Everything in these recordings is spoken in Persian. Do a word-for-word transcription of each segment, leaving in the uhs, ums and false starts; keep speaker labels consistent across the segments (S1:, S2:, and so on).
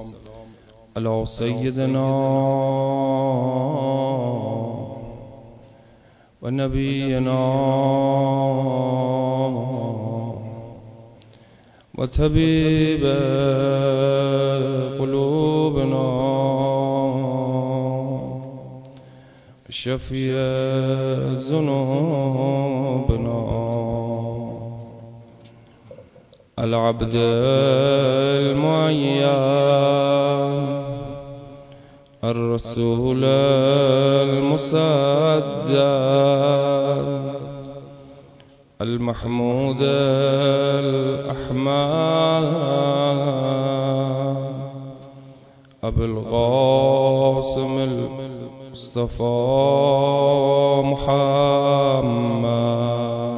S1: علی سیدنا و نبینا و طبیب قلوبنا شفیع ذنوبنا العبد المعين الرسول المسدد المحمود الأحمد أبو القاسم المصطفى محمد.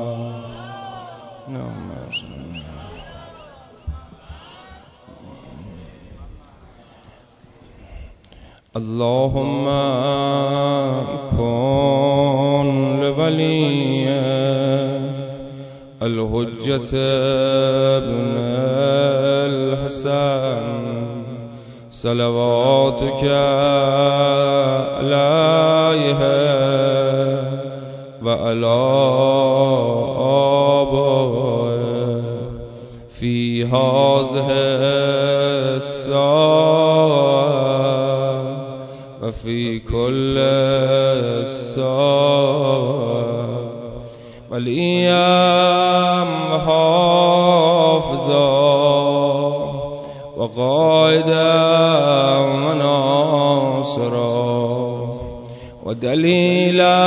S1: اللهم كن لولي الحجة ابن الحسن صلواتك عليه وعلى آبائه في هذه الساعة وفي كل الساعة والأيام حافظا وقائدا وناصرا ودليلا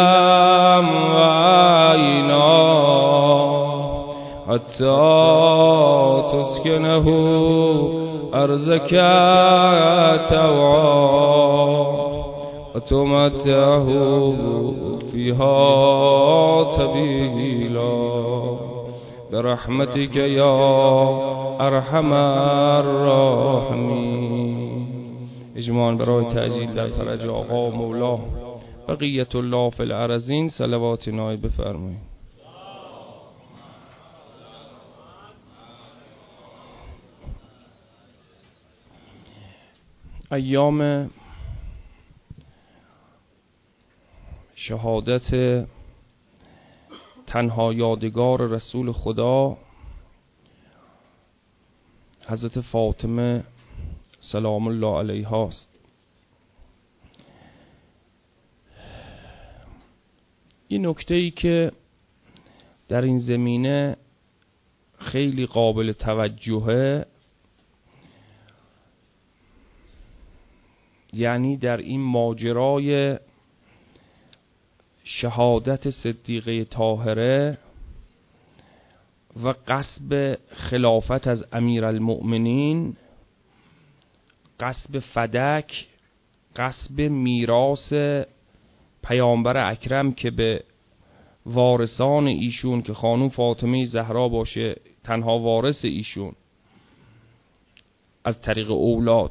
S1: وعينا حتى تسكنه أرزك توعا وتمتعه فيها طويلا برحمتك يا ارحم الراحمین. اجماعاً برای تعجیل در فرج آقا و مولا بقیت الله فی الارضین صلوات نایب بفرمایید. ایام شهادت تنها یادگار رسول خدا حضرت فاطمه سلام الله علیها است. این نکته ای که در این زمینه خیلی قابل توجهه، یعنی در این ماجرای شهادت صدیقه طاهره و غصب خلافت از امیرالمؤمنین، غصب فدک، غصب میراث پیامبر اکرم که به وارثان ایشون که خانم فاطمه زهرا باشه تنها وارث ایشون از طریق اولاد،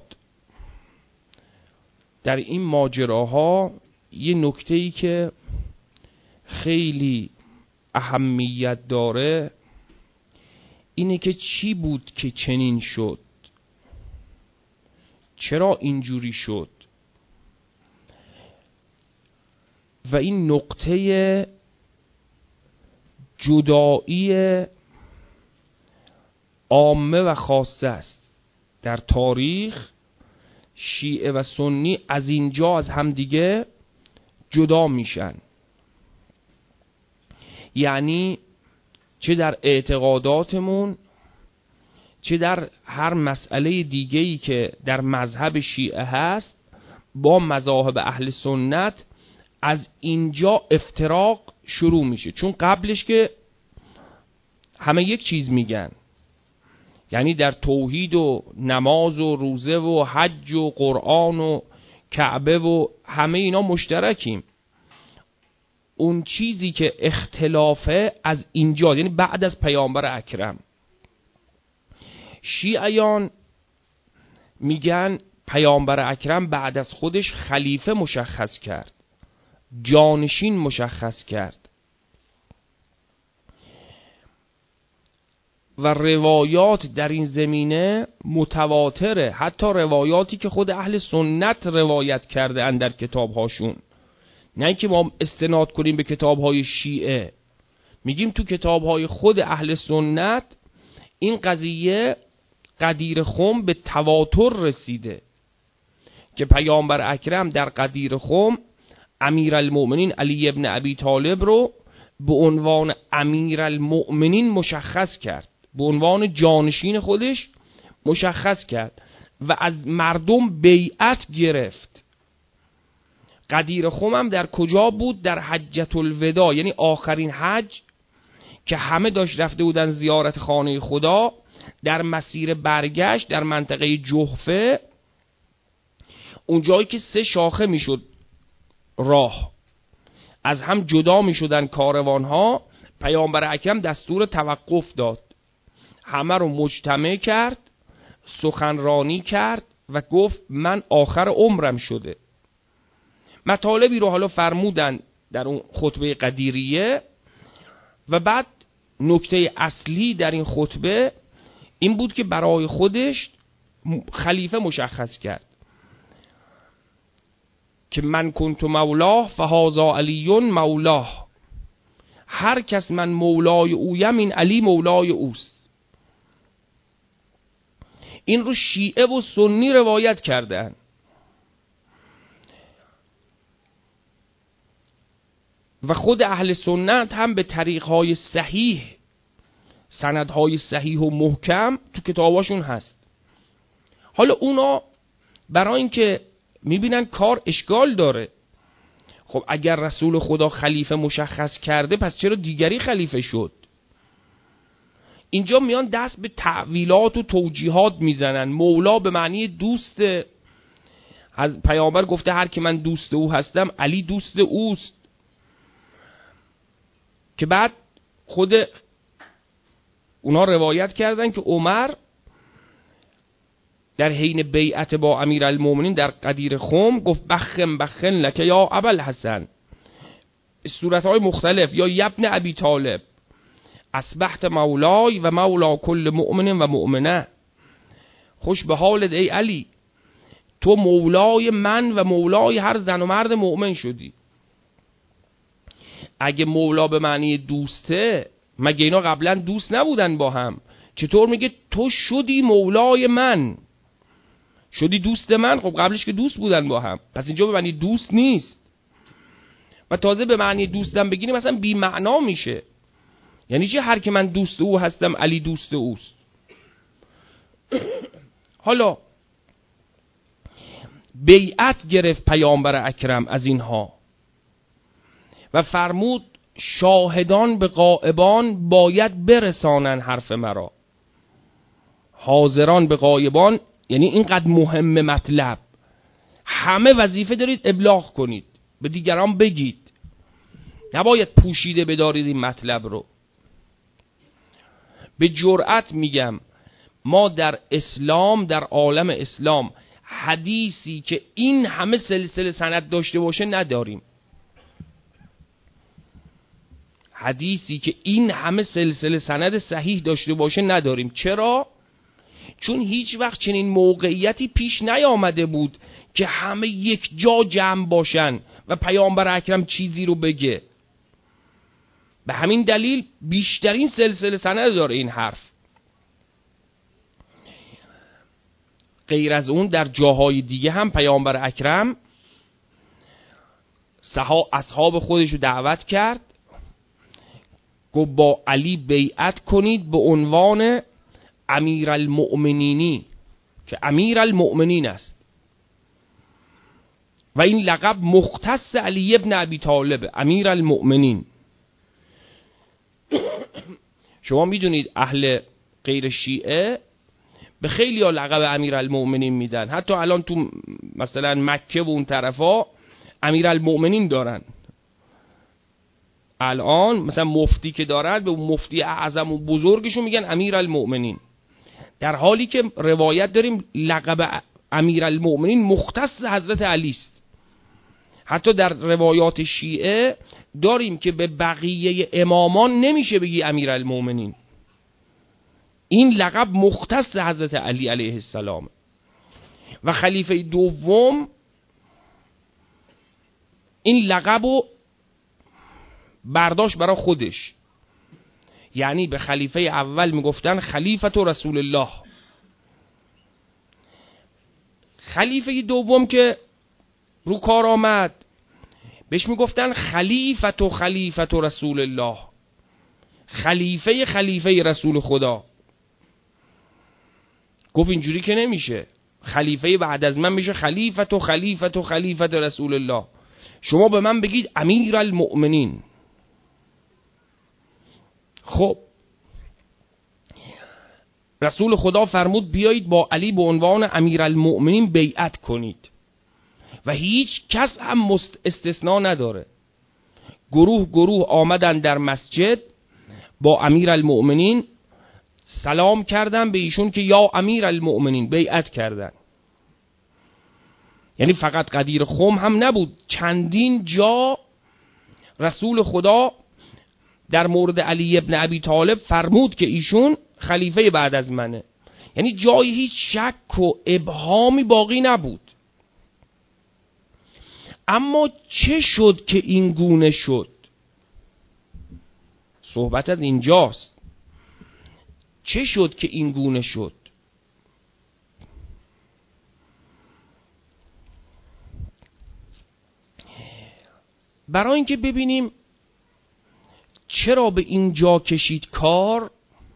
S1: در این ماجراها یه نکته‌ای که خیلی اهمیت داره اینه که چی بود که چنین شد، چرا اینجوری شد، و این نقطه جدایی عامه و خاصه است در تاریخ. شیعه و سنی از اینجا از همدیگه جدا میشن، یعنی چه در اعتقاداتمون چه در هر مسئله دیگه‌ای که در مذهب شیعه هست با مذاهب اهل سنت از اینجا افتراق شروع میشه. چون قبلش که همه یک چیز میگن، یعنی در توحید و نماز و روزه و حج و قرآن و کعبه و همه اینا مشترکیم. اون چیزی که اختلافه از اینجا، یعنی بعد از پیامبر اکرم. شیعیان میگن پیامبر اکرم بعد از خودش خلیفه مشخص کرد، جانشین مشخص کرد. و روایات در این زمینه متواتره، حتی روایاتی که خود اهل سنت روایت کرده اند در کتابهاشون، نه اینکه ما استناد کنیم به کتابهای شیعه. میگیم تو کتابهای خود اهل سنت این قضیه غدیر خم به تواتر رسیده که پیامبر اکرم در غدیر خم امیرالمؤمنین علی ابن ابی طالب رو به عنوان امیرالمؤمنین مشخص کرد، به عنوان جانشین خودش مشخص کرد و از مردم بیعت گرفت. غدیر خم هم در کجا بود؟ در حجة الوداع، یعنی آخرین حج که همه داشت رفته بودن زیارت خانه خدا. در مسیر برگشت در منطقه جحفه، اونجایی که سه شاخه میشد راه، از هم جدا میشدن کاروان ها، پیامبر اکرم دستور توقف داد، همه رو مجتمع کرد، سخنرانی کرد و گفت من آخر عمرم شده. مطالبی رو حالا فرمودن در اون خطبه قدیریه و بعد نکته اصلی در این خطبه این بود که برای خودش خلیفه مشخص کرد که من کنت مولاه فهذا علی مولاه، هر کس من مولای اویم این علی مولای اوست. این رو شیعه و سنی روایت کردن. و خود اهل سنت هم به طریقهای صحیح، سندهای صحیح و محکم تو کتاباشون هست. حالا اونا برای اینکه میبینن کار اشکال داره، خب اگر رسول خدا خلیفه مشخص کرده پس چرا دیگری خلیفه شد؟ اینجا میان دست به تعویلات و توجیهات میزنن. مولا به معنی دوست، از پیامبر گفته هر که من دوست او هستم علی دوست اوست، که بعد خود اونا روایت کردن که عمر در حین بیعت با امیرالمومنین در غدیر خم گفت بخم بخن لک یا ابوالحسن، صورتهای مختلف، یا یبن ابی طالب اصبحت مولای و مولا کل مؤمن و مؤمنه، خوش به حالت ای علی، تو مولای من و مولای هر زن و مرد مؤمن شدی. اگه مولا به معنی دوسته، مگه اینا قبلا دوست نبودن با هم؟ چطور میگه تو شدی مولای من، شدی دوست من؟ خب قبلش که دوست بودن با هم، پس اینجا به معنی دوست نیست. و تازه به معنی دوستم بگیریم مثلا بی معنا میشه. یعنی چه هر که من دوست او هستم علی دوست اوست؟ حالا بیعت گرفت پیامبر اکرم از اینها و فرمود شاهدان به غائبان باید برسانن حرف مرا، حاضران به غایبان، یعنی اینقدر مهم مطلب، همه وظیفه دارید ابلاغ کنید، به دیگران بگید، نباید پوشیده بدارید این مطلب رو. به جرأت میگم ما در اسلام، در عالم اسلام، حدیثی که این همه سلسله سند داشته باشه نداریم. حدیثی که این همه سلسله سند صحیح داشته باشه نداریم. چرا؟ چون هیچ وقت چنین موقعیتی پیش نیامده بود که همه یک جا جمع باشن و پیامبر اکرم چیزی رو بگه. به همین دلیل بیشترین سلسله سند داره این حرف. غیر از اون در جاهای دیگه هم پیامبر اکرم اصحاب خودش رو دعوت کرد، گفت با علی بیعت کنید به عنوان امیرالمؤمنینی که امیرالمؤمنین است و این لقب مختص علی ابن ابی طالب امیرالمؤمنین. شما میدونید اهل غیر شیعه به خیلی ها لقب امیرالمؤمنین میدن، حتی الان تو مثلا مکه و اون طرفا امیرالمؤمنین دارن. الان مثلا مفتی که دارن به اون مفتی اعظم و بزرگشون میگن امیرالمؤمنین، در حالی که روایت داریم لقب امیرالمؤمنین مختص حضرت علی است. حتی در روایات شیعه داریم که به بقیه امامان نمیشه بگی امیرالمؤمنین، این لقب مختص حضرت علی علیه السلام. و خلیفه دوم این لقب رو برداشت برای خودش، یعنی به خلیفه اول میگفتن خلیفت رسول الله. خلیفه دوم که رو کار آمد بهش میگفتن خلیفت و خلیفت رسول الله، خلیفه خلیفه رسول خدا. گفت اینجوری که نمیشه، خلیفه بعد از من میشه خلیفت و خلیفت و خلیفت رسول الله، شما به من بگید امیر المؤمنین. خب رسول خدا فرمود بیایید با علی به عنوان امیر المؤمنین بیعت کنید و هیچ کس هم استثناء نداره. گروه گروه آمدن در مسجد با امیر المؤمنین سلام کردن به ایشون که یا امیر المؤمنین، بیعت کردن. یعنی فقط غدیر خم هم نبود، چندین جا رسول خدا در مورد علی ابن ابی طالب فرمود که ایشون خلیفه بعد از منه. یعنی جای هیچ شک و ابهامی باقی نبود. اما چه شد که این گونه شد؟ صحبت از اینجاست. چه شد که این گونه شد؟ برای اینکه ببینیم چرا به اینجا کشید کار،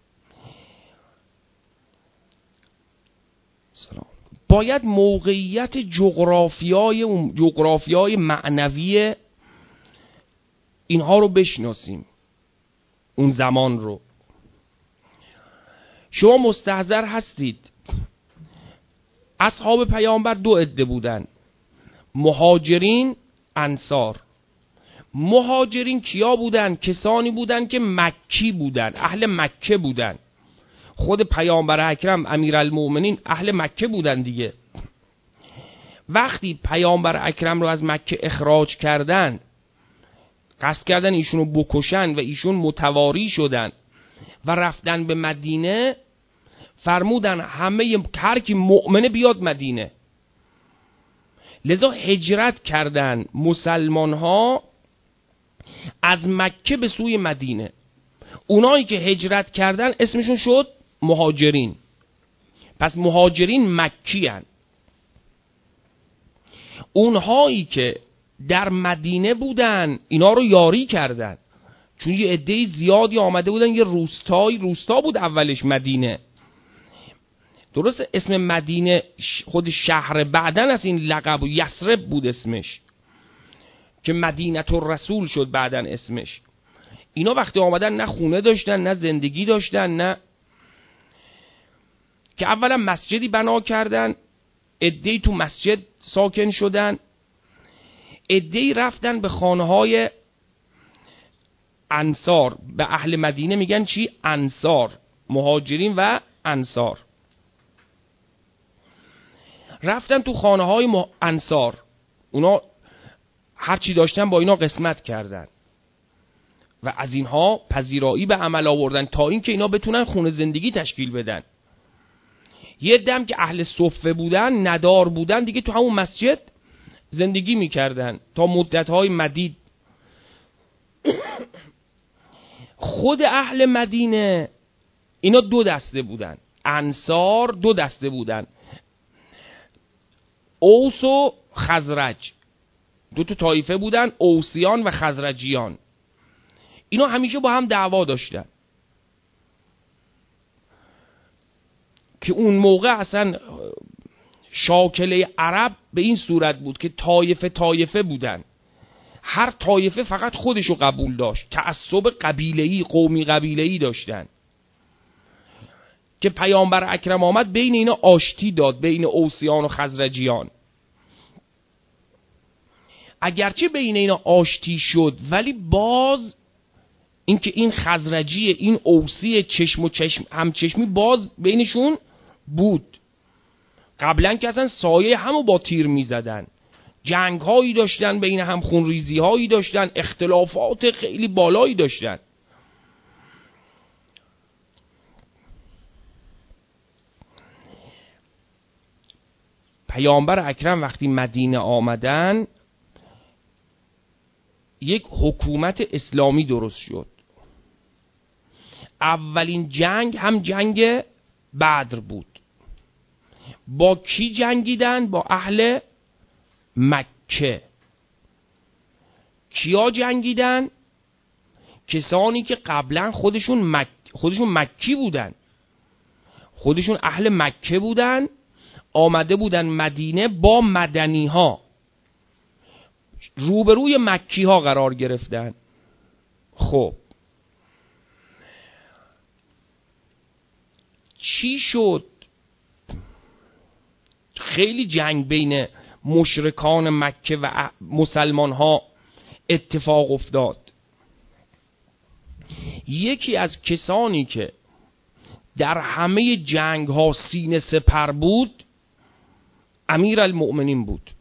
S1: سلام. باید موقعیت جغرافیای جغرافیای معنوی اینها رو بشناسیم، اون زمان رو. شما مستحضر هستید اصحاب پیامبر دو عده بودن، مهاجرین، انصار. مهاجرین کیا بودن؟ کسانی بودن که مکی بودن، اهل مکه بودن. خود پیامبر اکرم امیرالمومنین اهل مکه بودن دیگه. وقتی پیامبر اکرم رو از مکه اخراج کردن، قصد کردن ایشونو بکشن و ایشون متواری شدن و رفتن به مدینه، فرمودن همه هر کی مؤمنه بیاد مدینه. لذا هجرت کردن مسلمان ها از مکه به سوی مدینه. اونایی که هجرت کردن اسمشون شد مهاجرین. پس مهاجرین مکی هن. اونهایی که در مدینه بودن اینا رو یاری کردن، چون یه عده زیادی آمده بودن. یه روستای روستا بود اولش مدینه، درست اسم مدینه خود شهر بعدن از این لقب یثرب بود اسمش که مدینه الرسول شد بعدن اسمش. اینا وقتی آمدن نه خونه داشتن نه زندگی داشتن، نه که اولا مسجدی بنا کردن، عده‌ای تو مسجد ساکن شدن، عده‌ای رفتن به خانه‌های انصار. به اهل مدینه میگن چی؟ انصار، مهاجرین و انصار. رفتن تو خانه‌های مح... انصار، اونا هر چی داشتن با اینا قسمت کردن و از اینها پذیرایی به عمل آوردن تا اینکه اینا بتونن خونه زندگی تشکیل بدن. یه دم که اهل صفه بودن، ندار بودن، دیگه تو همون مسجد زندگی میکردن تا مدت‌های مدید. خود اهل مدینه اینا دو دسته بودن، انصار دو دسته بودن، اوس و خزرج. دو تا طایفه بودن، اوسیان و خزرجیان. اینا همیشه با هم دعوا داشتن که اون موقع اصلا شاکله عرب به این صورت بود که طایفه طایفه بودن، هر طایفه فقط خودشو قبول داشت، تعصب قبیله‌ای، قومی قبیله‌ای داشتن که پیامبر اکرم آمد بین اینا آشتی داد، بین اوسیان و خزرجیان. اگرچه بین اینا آشتی شد ولی باز اینکه این خزرجی این اوسی چشم و چشم همچشمی باز بینشون بود. قبلا که اصلا سایه همو با تیر می زدن، جنگ هایی داشتن بین هم، خونریزی هایی داشتن، اختلافات خیلی بالایی داشتن. پیامبر اکرم وقتی مدینه آمدن یک حکومت اسلامی درست شد. اولین جنگ هم جنگ بدر بود. با کی جنگیدن؟ با اهل مکه. کیا جنگیدن؟ کسانی که قبلا خودشون مک... خودشون مکی بودن، خودشون اهل مکه بودن، آمده بودن مدینه با مدنی ها، روبروی مکی ها قرار گرفتن. خب چی شد؟ خیلی جنگ بین مشرکان مکه و مسلمان ها اتفاق افتاد. یکی از کسانی که در همه جنگ ها سینه سپر بود امیر المؤمنین بود.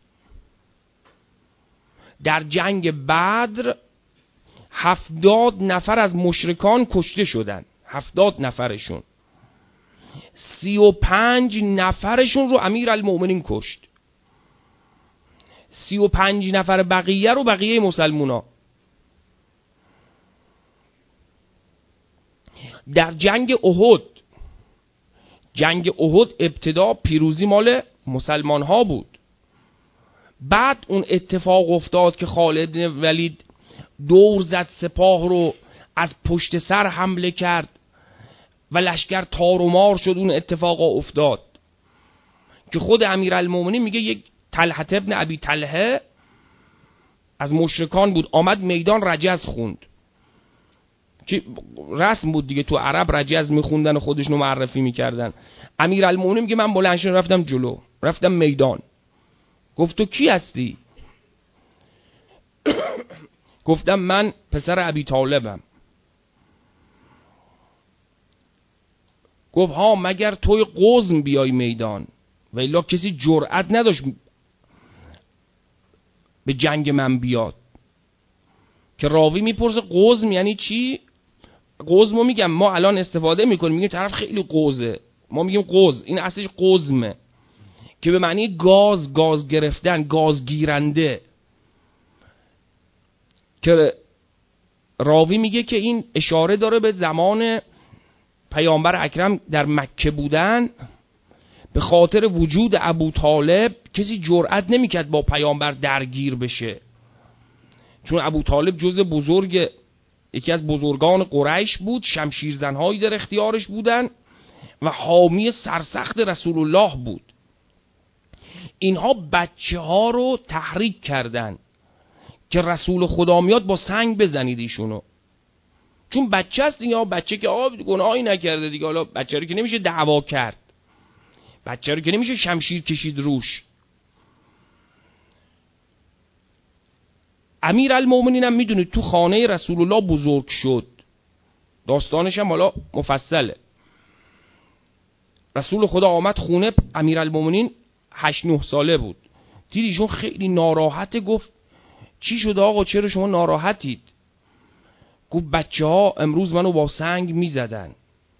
S1: در جنگ بدر هفتاد نفر از مشرکان کشته شدن، هفتاد نفرشون، سی و پنج نفرشون رو امیر المؤمنین کشت، سی و پنج نفر بقیه رو بقیه مسلمونا. در جنگ احد، جنگ احد ابتدا پیروزی مال مسلمان ها بود. بعد اون اتفاق افتاد که خالد بن ولید دور زد سپاه رو، از پشت سر حمله کرد و لشکر تار و مار شد. اون اتفاق افتاد که خود امیرالمومنین میگه یک طلحه ابن ابی طلحه از مشرکان بود، آمد میدان رجز خوند، که رسم بود دیگه، تو عرب رجز میخوندن و خودشونو معرفی میکردن. امیرالمومنین میگه من بلند شدم رفتم جلو، رفتم میدان. گفت تو کی هستی؟ گفتم من پسر ابی طالبم. گفت ها مگر توی قزم بیای میدان؟ و الا کسی جرأت نداشت به جنگ من بیاد. که راوی میپرسه قزم یعنی چی؟ قزمو میگم ما الان استفاده میکنیم، میگیم طرف خیلی قزه، ما میگیم قز، این اصلش قزمه که به معنی گاز، گاز گرفتن، گاز گیرنده. که راوی میگه که این اشاره داره به زمان پیامبر اکرم در مکه بودن. به خاطر وجود ابو طالب کسی جرأت نمیکرد با پیامبر درگیر بشه، چون ابو طالب جز بزرگ، یکی از بزرگان قریش بود، شمشیرزنهایی در اختیارش بودن و حامی سرسخت رسول الله بود. اینها بچه ها رو تحریک کردن که رسول خدا میاد با سنگ بزنید ایشونو، چون بچه هست دیگه، بچه که آب گناهی نکرده دیگه، حالا بچه رو که نمیشه دعوا کرد، بچه رو که نمیشه شمشیر کشید روش. امیر المومنین هم میدونید تو خانه رسول الله بزرگ شد، داستانش هم حالا مفصله. رسول خدا آمد خونه امیر المومنین، هشت نه ساله بود، دید ایشون خیلی ناراحته. گفت چی شده آقا، چرا شما ناراحتید؟ گفت بچه ها امروز منو با سنگ میزدن.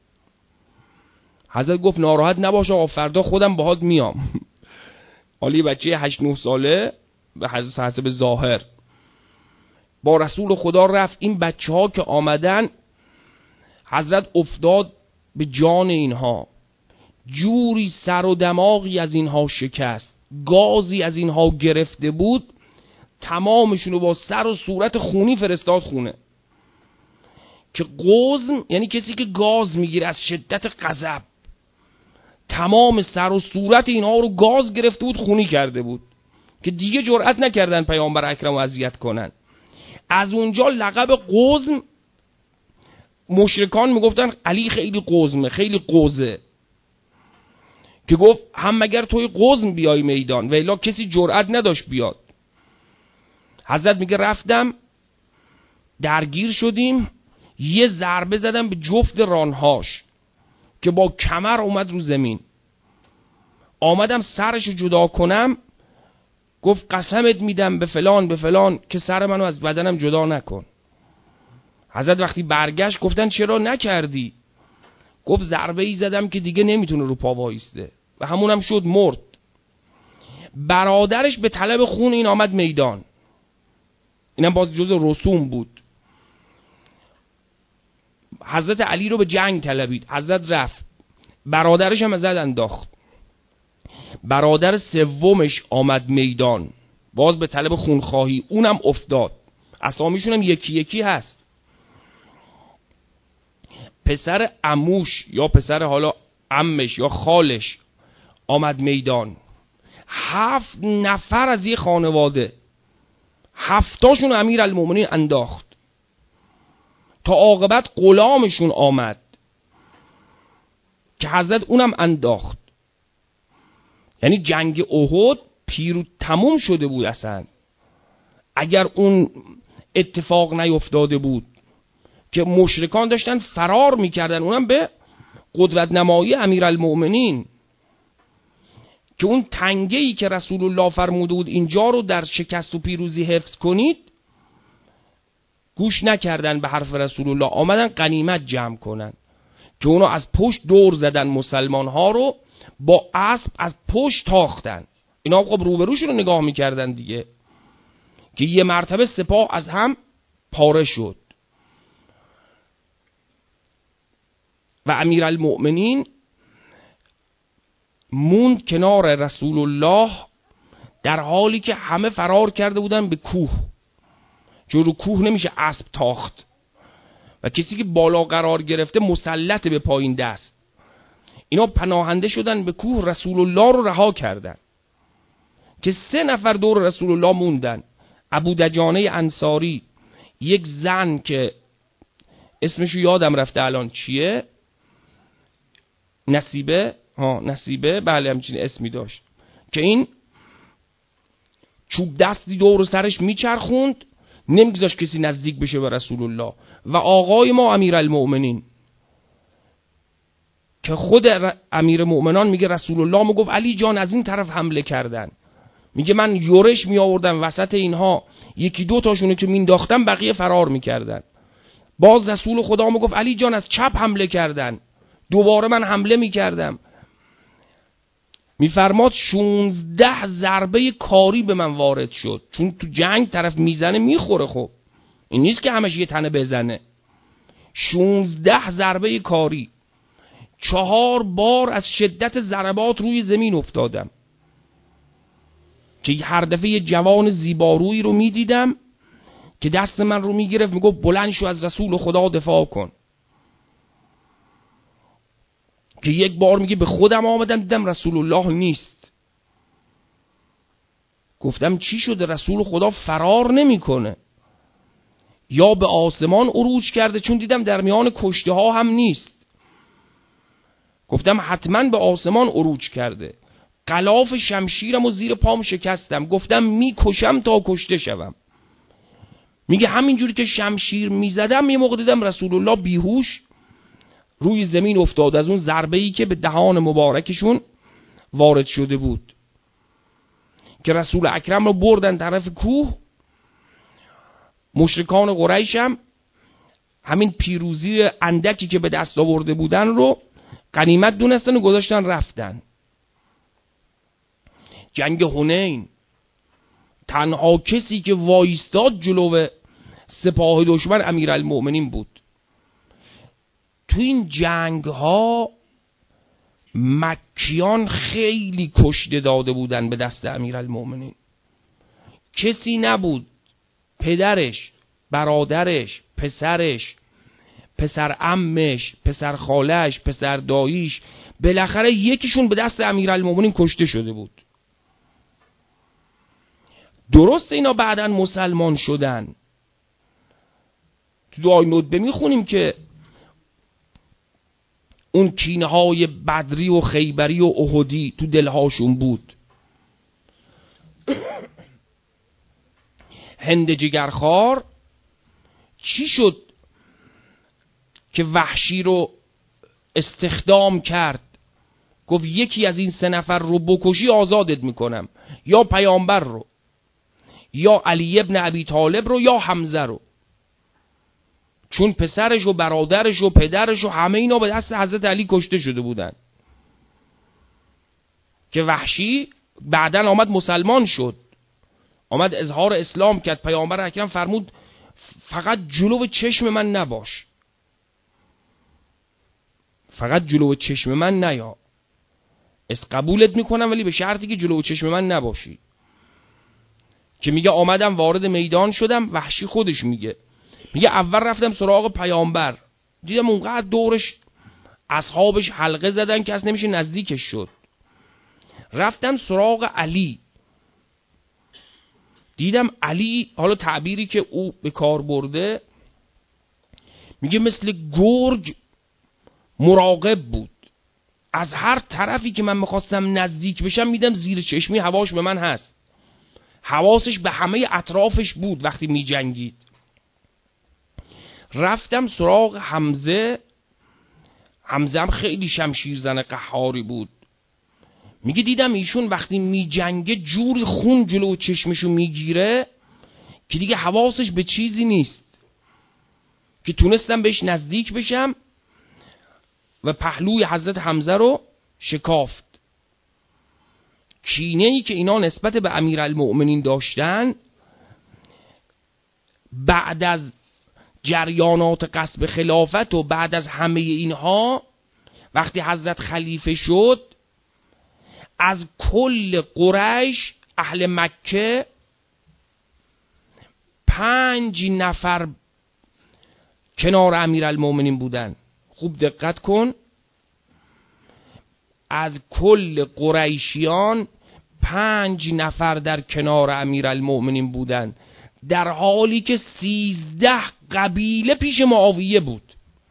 S1: حضرت گفت ناراحت نباش آقا، فردا خودم باهات میام. حالی بچه هشت نه ساله به حسب ظاهر با رسول خدا رفت. این بچه ها که آمدن، حضرت افتاد به جان اینها، جوری سر و دماغی از اینها شکست، گازی از اینها گرفته بود، تمامشونو با سر و صورت خونی فرستاد خونه. که قزم یعنی کسی که گاز میگیره از شدت غضب، تمام سر و صورت اینها رو گاز گرفته بود، خونی کرده بود که دیگه جرأت نکردن پیامبر اکرم رو اذیت کنن. از اونجا لقب قزم، مشرکان میگفتن علی خیلی قزمه، خیلی قزه، که گفت هم مگر توی قزم بیای میدان؟ و الا کسی جرأت نداشت بیاد. حضرت میگه رفتم درگیر شدیم، یه ضربه زدم به جفت رانهاش که با کمر اومد رو زمین. آمدم سرشو جدا کنم، گفت قسمت میدم به فلان به فلان که سر منو از بدنم جدا نکن. حضرت وقتی برگشت گفتن چرا نکردی؟ گفت ضربه ای زدم که دیگه نمیتونه رو پا وایسته و همونم شد، مرد. برادرش به طلب خون این آمد میدان. اینم باز جز رسوم بود. حضرت علی رو به جنگ طلبید، حضرت رفت، برادرش هم ازد انداخت. برادر سومش آمد میدان، باز به طلب خونخواهی، اونم افتاد. اسامیشون هم یکی یکی هست. پسر عموش یا پسر حالا عمش یا خالش آمد میدان. هفت نفر از یه خانواده، هفتاشون امیر المومنین انداخت. تا عاقبت غلامشون آمد که حضرت اونم انداخت. یعنی جنگ احد پیرو تموم شده بود اصلا. اگر اون اتفاق نیفتاده بود که مشرکان داشتن فرار میکردن، اونم به قدرت نمایی امیرالمؤمنین، که اون تنگه‌ای که رسول الله فرموده بود اینجا رو در شکست و پیروزی حفظ کنید، گوش نکردن به حرف رسول الله، آمدن غنیمت جمع کنن که اونا از پشت دور زدن مسلمان ها رو، با اسب از پشت تاختن. اینا خب روبروش رو نگاه میکردن دیگه، که یه مرتبه سپاه از هم پاره شد و امیرالمؤمنین موند کنار رسول الله، در حالی که همه فرار کرده بودن به کوه، چون رو کوه نمیشه اسب تاخت و کسی که بالا قرار گرفته مسلط به پایین دست. اینا پناهنده شدن به کوه، رسول الله رو رها کردن که سه نفر دور رسول الله موندن. ابو دجانه انصاری، یک زن که اسمشو یادم رفته الان چیه، نصیبه، ها نصیبه، بله همچین اسمی داشت، که این چوب دستی دور سرش میچرخوند، نمیگذاشت کسی نزدیک بشه به رسول الله. و آقای ما امیرالمؤمنین که خود امیر مؤمنان میگه رسول الله میگفت علی جان از این طرف حمله کردن، میگه من یورش می آوردم وسط اینها، یکی دو تاشونو که مینداختم بقیه فرار میکردن. باز رسول خدا میگفت علی جان از چپ حمله کردن، دوباره من حمله میکردم. میفرماد شونزده ضربه کاری به من وارد شد، چون تو جنگ طرف میزنه میخوره، خب این نیست که همش یه تنه بزنه. شونزده ضربه کاری، چهار بار از شدت ضربات روی زمین افتادم، که هر دفعه یه جوان زیبارویی رو میدیدم که دست من رو میگرفت میگفت بلند شو از رسول خدا دفاع کن. که یک بار میگه به خودم آمدم دیدم رسول الله نیست، گفتم چی شده؟ رسول خدا فرار نمیکنه، یا به آسمان عروج کرده، چون دیدم در میان کشته ها هم نیست. گفتم حتما به آسمان عروج کرده. غلاف شمشیرم و زیر پام شکستم، گفتم میکشم تا کشته شوم. میگه همینجوری که شمشیر میزدم یه موقع دیدم رسول الله بیهوش روی زمین افتاد از اون ضربه‌ای که به دهان مبارکشون وارد شده بود. که رسول اکرم رو بردن طرف کوه. مشرکان قریش هم همین پیروزی اندکی که به دست آورده بودن رو غنیمت دونستن و گذاشتن رفتن. جنگ حنین، تنها کسی که وایستاد جلو سپاه دشمن امیرالمؤمنین بود. تو این جنگ ها مکیان خیلی کشته داده بودن به دست امیرالمؤمنین. کسی نبود پدرش، برادرش، پسرش، پسر عمش، پسر خالش، پسر داییش، بالاخره یکیشون به دست امیرالمؤمنین کشته شده بود. درست اینا بعداً مسلمان شدن. تو دعای ندبه میخونیم که اون کینه های بدری و خیبری و احدی تو دلهاشون بود. هند جگرخوار چی شد که وحشی رو استخدام کرد؟ گفت یکی از این سه نفر رو بکشی آزادت میکنم، یا پیامبر رو، یا علی ابن ابی طالب رو، یا حمزه رو. چون پسرش و برادرش و پدرش و همه اینا به دست حضرت علی کشته شده بودن. که وحشی بعدن آمد مسلمان شد، آمد اظهار اسلام کرد. پیامبر اکرم فرمود فقط جلو چشم من نباش، فقط جلو چشم من نیا، از قبولت میکنم ولی به شرطی که جلو چشم من نباشی. که میگه آمدم وارد میدان شدم، وحشی خودش میگه میگه اول رفتم سراغ پیامبر، دیدم اونقدر دورش اصحابش حلقه زدن که اصلا نمیشه نزدیکش شد. رفتم سراغ علی، دیدم علی، حالا تعبیری که او به کار برده، میگه مثل گرگ مراقب بود، از هر طرفی که من میخواستم نزدیک بشم میدم زیر چشمی هواش به من هست، حواسش به همه اطرافش بود وقتی میجنگید. رفتم سراغ حمزه، حمزه هم خیلی شمشیرزن قهاری بود، میگه دیدم ایشون وقتی میجنگه جوری خون جلو چشمشو میگیره که دیگه حواسش به چیزی نیست، که تونستم بهش نزدیک بشم و پهلوی حضرت حمزه رو شکافت. کینه‌ای که اینا نسبت به امیرالمؤمنین داشتن بعد از جریانات غصب خلافت و بعد از همه اینها، وقتی حضرت خلیفه شد، از کل قریش اهل مکه پنج نفر کنار امیرالمؤمنین بودن. خوب دقت کن، از کل قریشیان پنج نفر در کنار امیرالمؤمنین بودن، در حالی که سیزده قبیله پیش معاویه بود.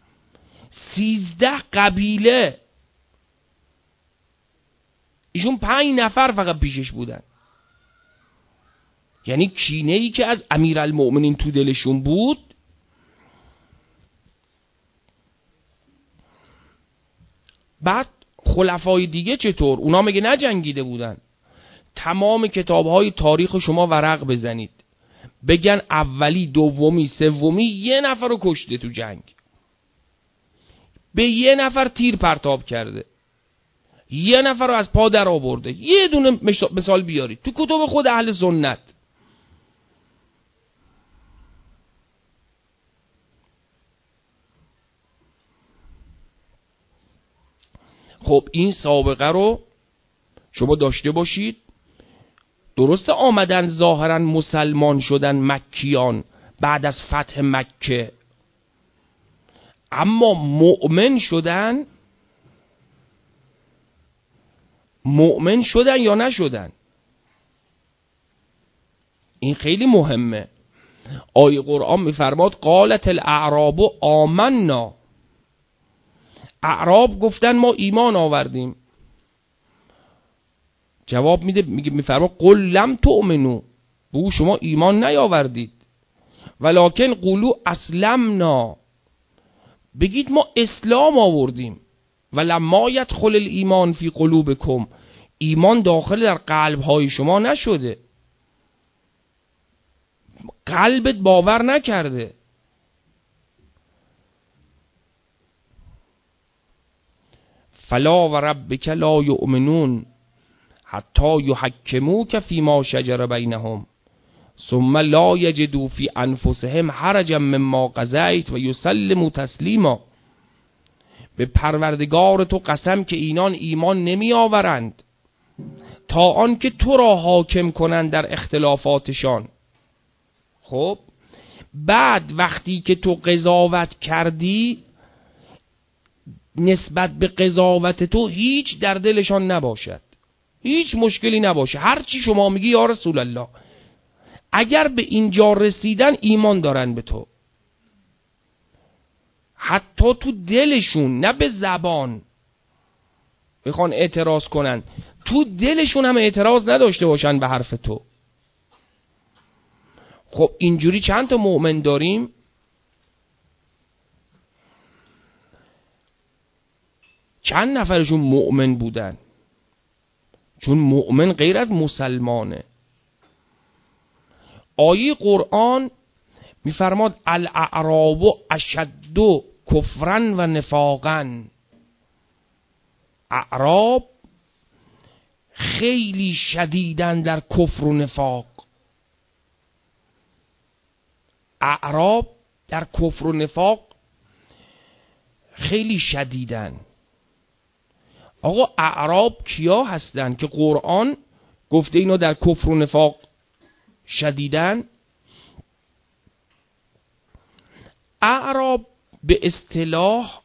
S1: سیزده قبیله، ایشون پنج نفر فقط پیشش بودن. یعنی کینه‌ای که از امیرالمؤمنین تو دلشون بود. بعد خلفای دیگه چطور؟ اونا مگه نجنگیده بودن؟ تمام کتاب‌های تاریخ شما ورق بزنید، بگن اولی، دومی، سومی یه نفر رو کشته تو جنگ، به یه نفر تیر پرتاب کرده، یه نفر رو از پا در آورده. یه دونه مثال بیارید تو کتب خود اهل سنت. خب این سابقه رو شما داشته باشید. درسته آمدن ظاهرا مسلمان شدن مکیان بعد از فتح مکه، اما مؤمن شدن، مؤمن شدن یا نشدن؟ این خیلی مهمه. آیه قرآن میفرماد قالت الاعراب آمنا، اعراب گفتن ما ایمان آوردیم. جواب میده، میگه میفرماد قل لم تؤمنو، بگو شما ایمان نیاوردید، ولکن قولوا اسلمنا، بگید ما اسلام آوردیم. ولما یدخل الایمان فی قلوبکم، ایمان داخل در قلب های شما نشده، قلبت باور نکرده. فلا و ربک لا یؤمنون حتی یحکموک فیما شجر بینهم ثم لا یجدوا فی انفسهم حرجا مما قضیت و یسلموا تسلیما. به پروردگار تو قسم که اینان ایمان نمی آورند تا آن که تو را حاکم کنند در اختلافاتشان. خب بعد وقتی که تو قضاوت کردی، نسبت به قضاوت تو هیچ در دلشان نباشد، هیچ مشکلی نباشه، هر چی شما میگی یا رسول الله. اگر به اینجا رسیدن ایمان دارن به تو، حتی تو دلشون، نه به زبان میخوان اعتراض کنن، تو دلشون هم اعتراض نداشته باشن به حرف تو. خب اینجوری چند تا مؤمن داریم؟ چند نفرشون مؤمن بودن؟ چون مؤمن غیر از مسلمانه. آیه قرآن میفرماد الاعراب اشد کفرا و نفاقا. اعراب خیلی شدیدن در کفر و نفاق. اعراب در کفر و نفاق خیلی شدیدن. آقا اعراب کیا هستن که قرآن گفته اینا در کفر و نفاق شدیدن؟ اعراب به اصطلاح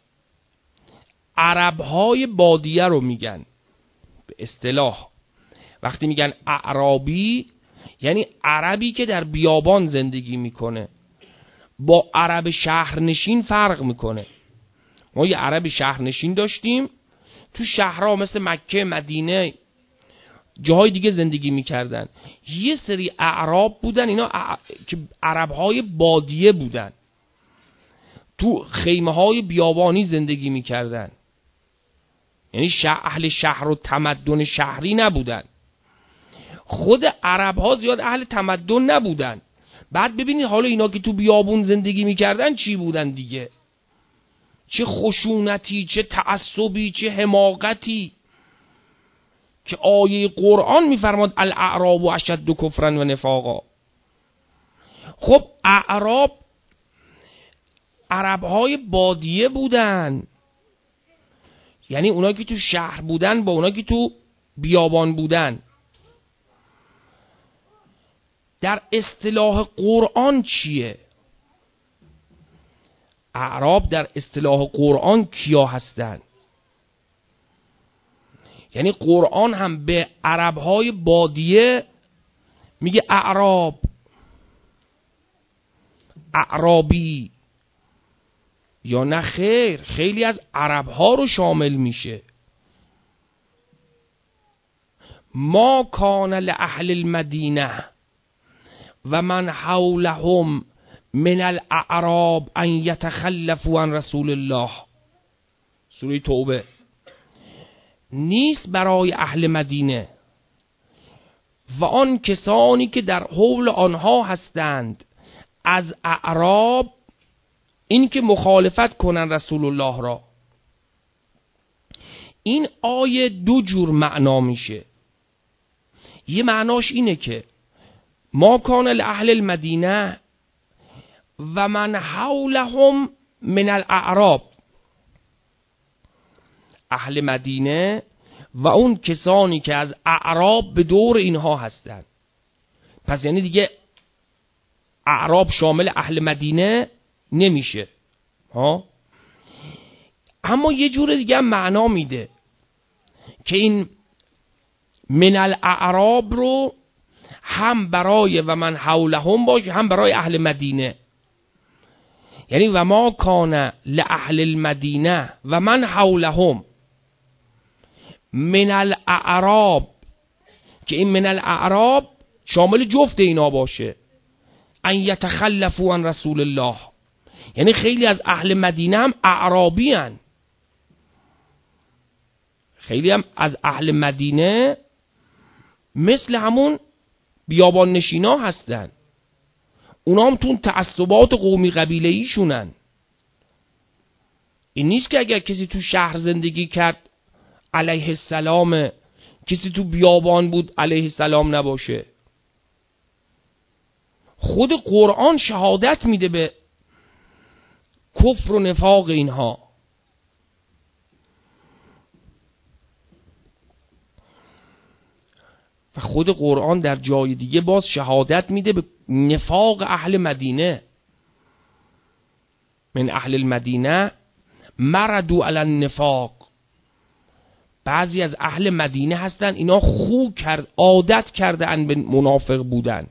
S1: عربهای بادیه رو میگن. به اصطلاح وقتی میگن اعرابی یعنی عربی که در بیابان زندگی میکنه. با عرب شهرنشین فرق میکنه. ما یه عرب شهرنشین داشتیم تو شهرها مثل مکه، مدینه، جاهای دیگه زندگی میکردن. یه سری اعراب بودن اینا ا... که عربهای بادیه بودن، تو خیمه های بیابانی زندگی میکردن. یعنی شهر، اهل شهر و تمدن شهری نبودن. خود عرب ها زیاد اهل تمدن نبودن. بعد ببینید حالا اینا که تو بیابون زندگی میکردن چی بودن دیگه؟ چه خشونتی، چه تعصبی، چه حماقتی که آیه قرآن میفرماد الاعراب اشد کفرا و نفاقا. خب اعراب عربهای بادیه بودن، یعنی اونا که تو شهر بودن با اونا که تو بیابان بودن. در اصطلاح قرآن چیه؟ اعراب در اصطلاح قرآن کیا هستن؟ یعنی قرآن هم به عربهای بادیه میگه اعراب، اعرابی، یا نه خیر، خیلی از عربها رو شامل میشه. ما کان لأهل المدینه و من حولهم من الاعراب ان یتخلفوا عن رسول الله. سوره توبه. نیست برای اهل مدینه و آن کسانی که در حول آنها هستند از اعراب این که مخالفت کنن رسول الله را. این آیه دو جور معنا میشه. یه معناش اینه که ما کان لأهل المدینه و من حولهم من الاعراب، اهل مدینه و اون کسانی که از اعراب به دور اینها هستند. پس یعنی دیگه اعراب شامل اهل مدینه نمیشه ها. اما یه جور دیگه هم معنا میده که این من الاعراب رو هم برای و من حولهم باشه، هم برای اهل مدینه. یعنی و ما کان لأهل المدینه و من حولهم من الاعراب، که این من الاعراب شامل جفت اینا باشه، ان یتخلفوا عن رسول الله. یعنی خیلی از اهل مدینه هم اعرابی هن. خیلی هم از اهل مدینه مثل همون بیابان نشینا هستن. اونا هم تون تعصبات قومی قبیله ایشونن. این نیست که اگر کسی تو شهر زندگی کرد علیه السلام، کسی تو بیابان بود علیه السلام نباشه. خود قرآن شهادت میده به کفر و نفاق اینها. و خود قرآن در جای دیگه باز شهادت میده به نفاق اهل مدینه. من اهل المدینه مردوا علی النفاق. بعضی از اهل مدینه هستن اینا خو کرد، عادت کردن به منافق بودن.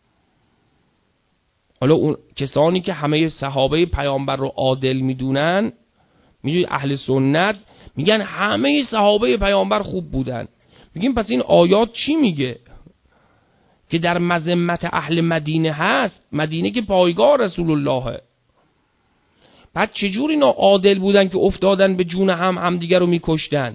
S1: حالا اون کسانی که همه صحابه پیامبر رو عادل میدونن، میدونی اهل سنت میگن همه صحابه پیامبر خوب بودن. میگیم پس این آیات چی میگه؟ که در مذمت اهل مدینه هست. مدینه که پایگاه رسول اللهه. بعد چجور اینا عادل بودن که افتادن به جون هم همدیگر رو میکشتن؟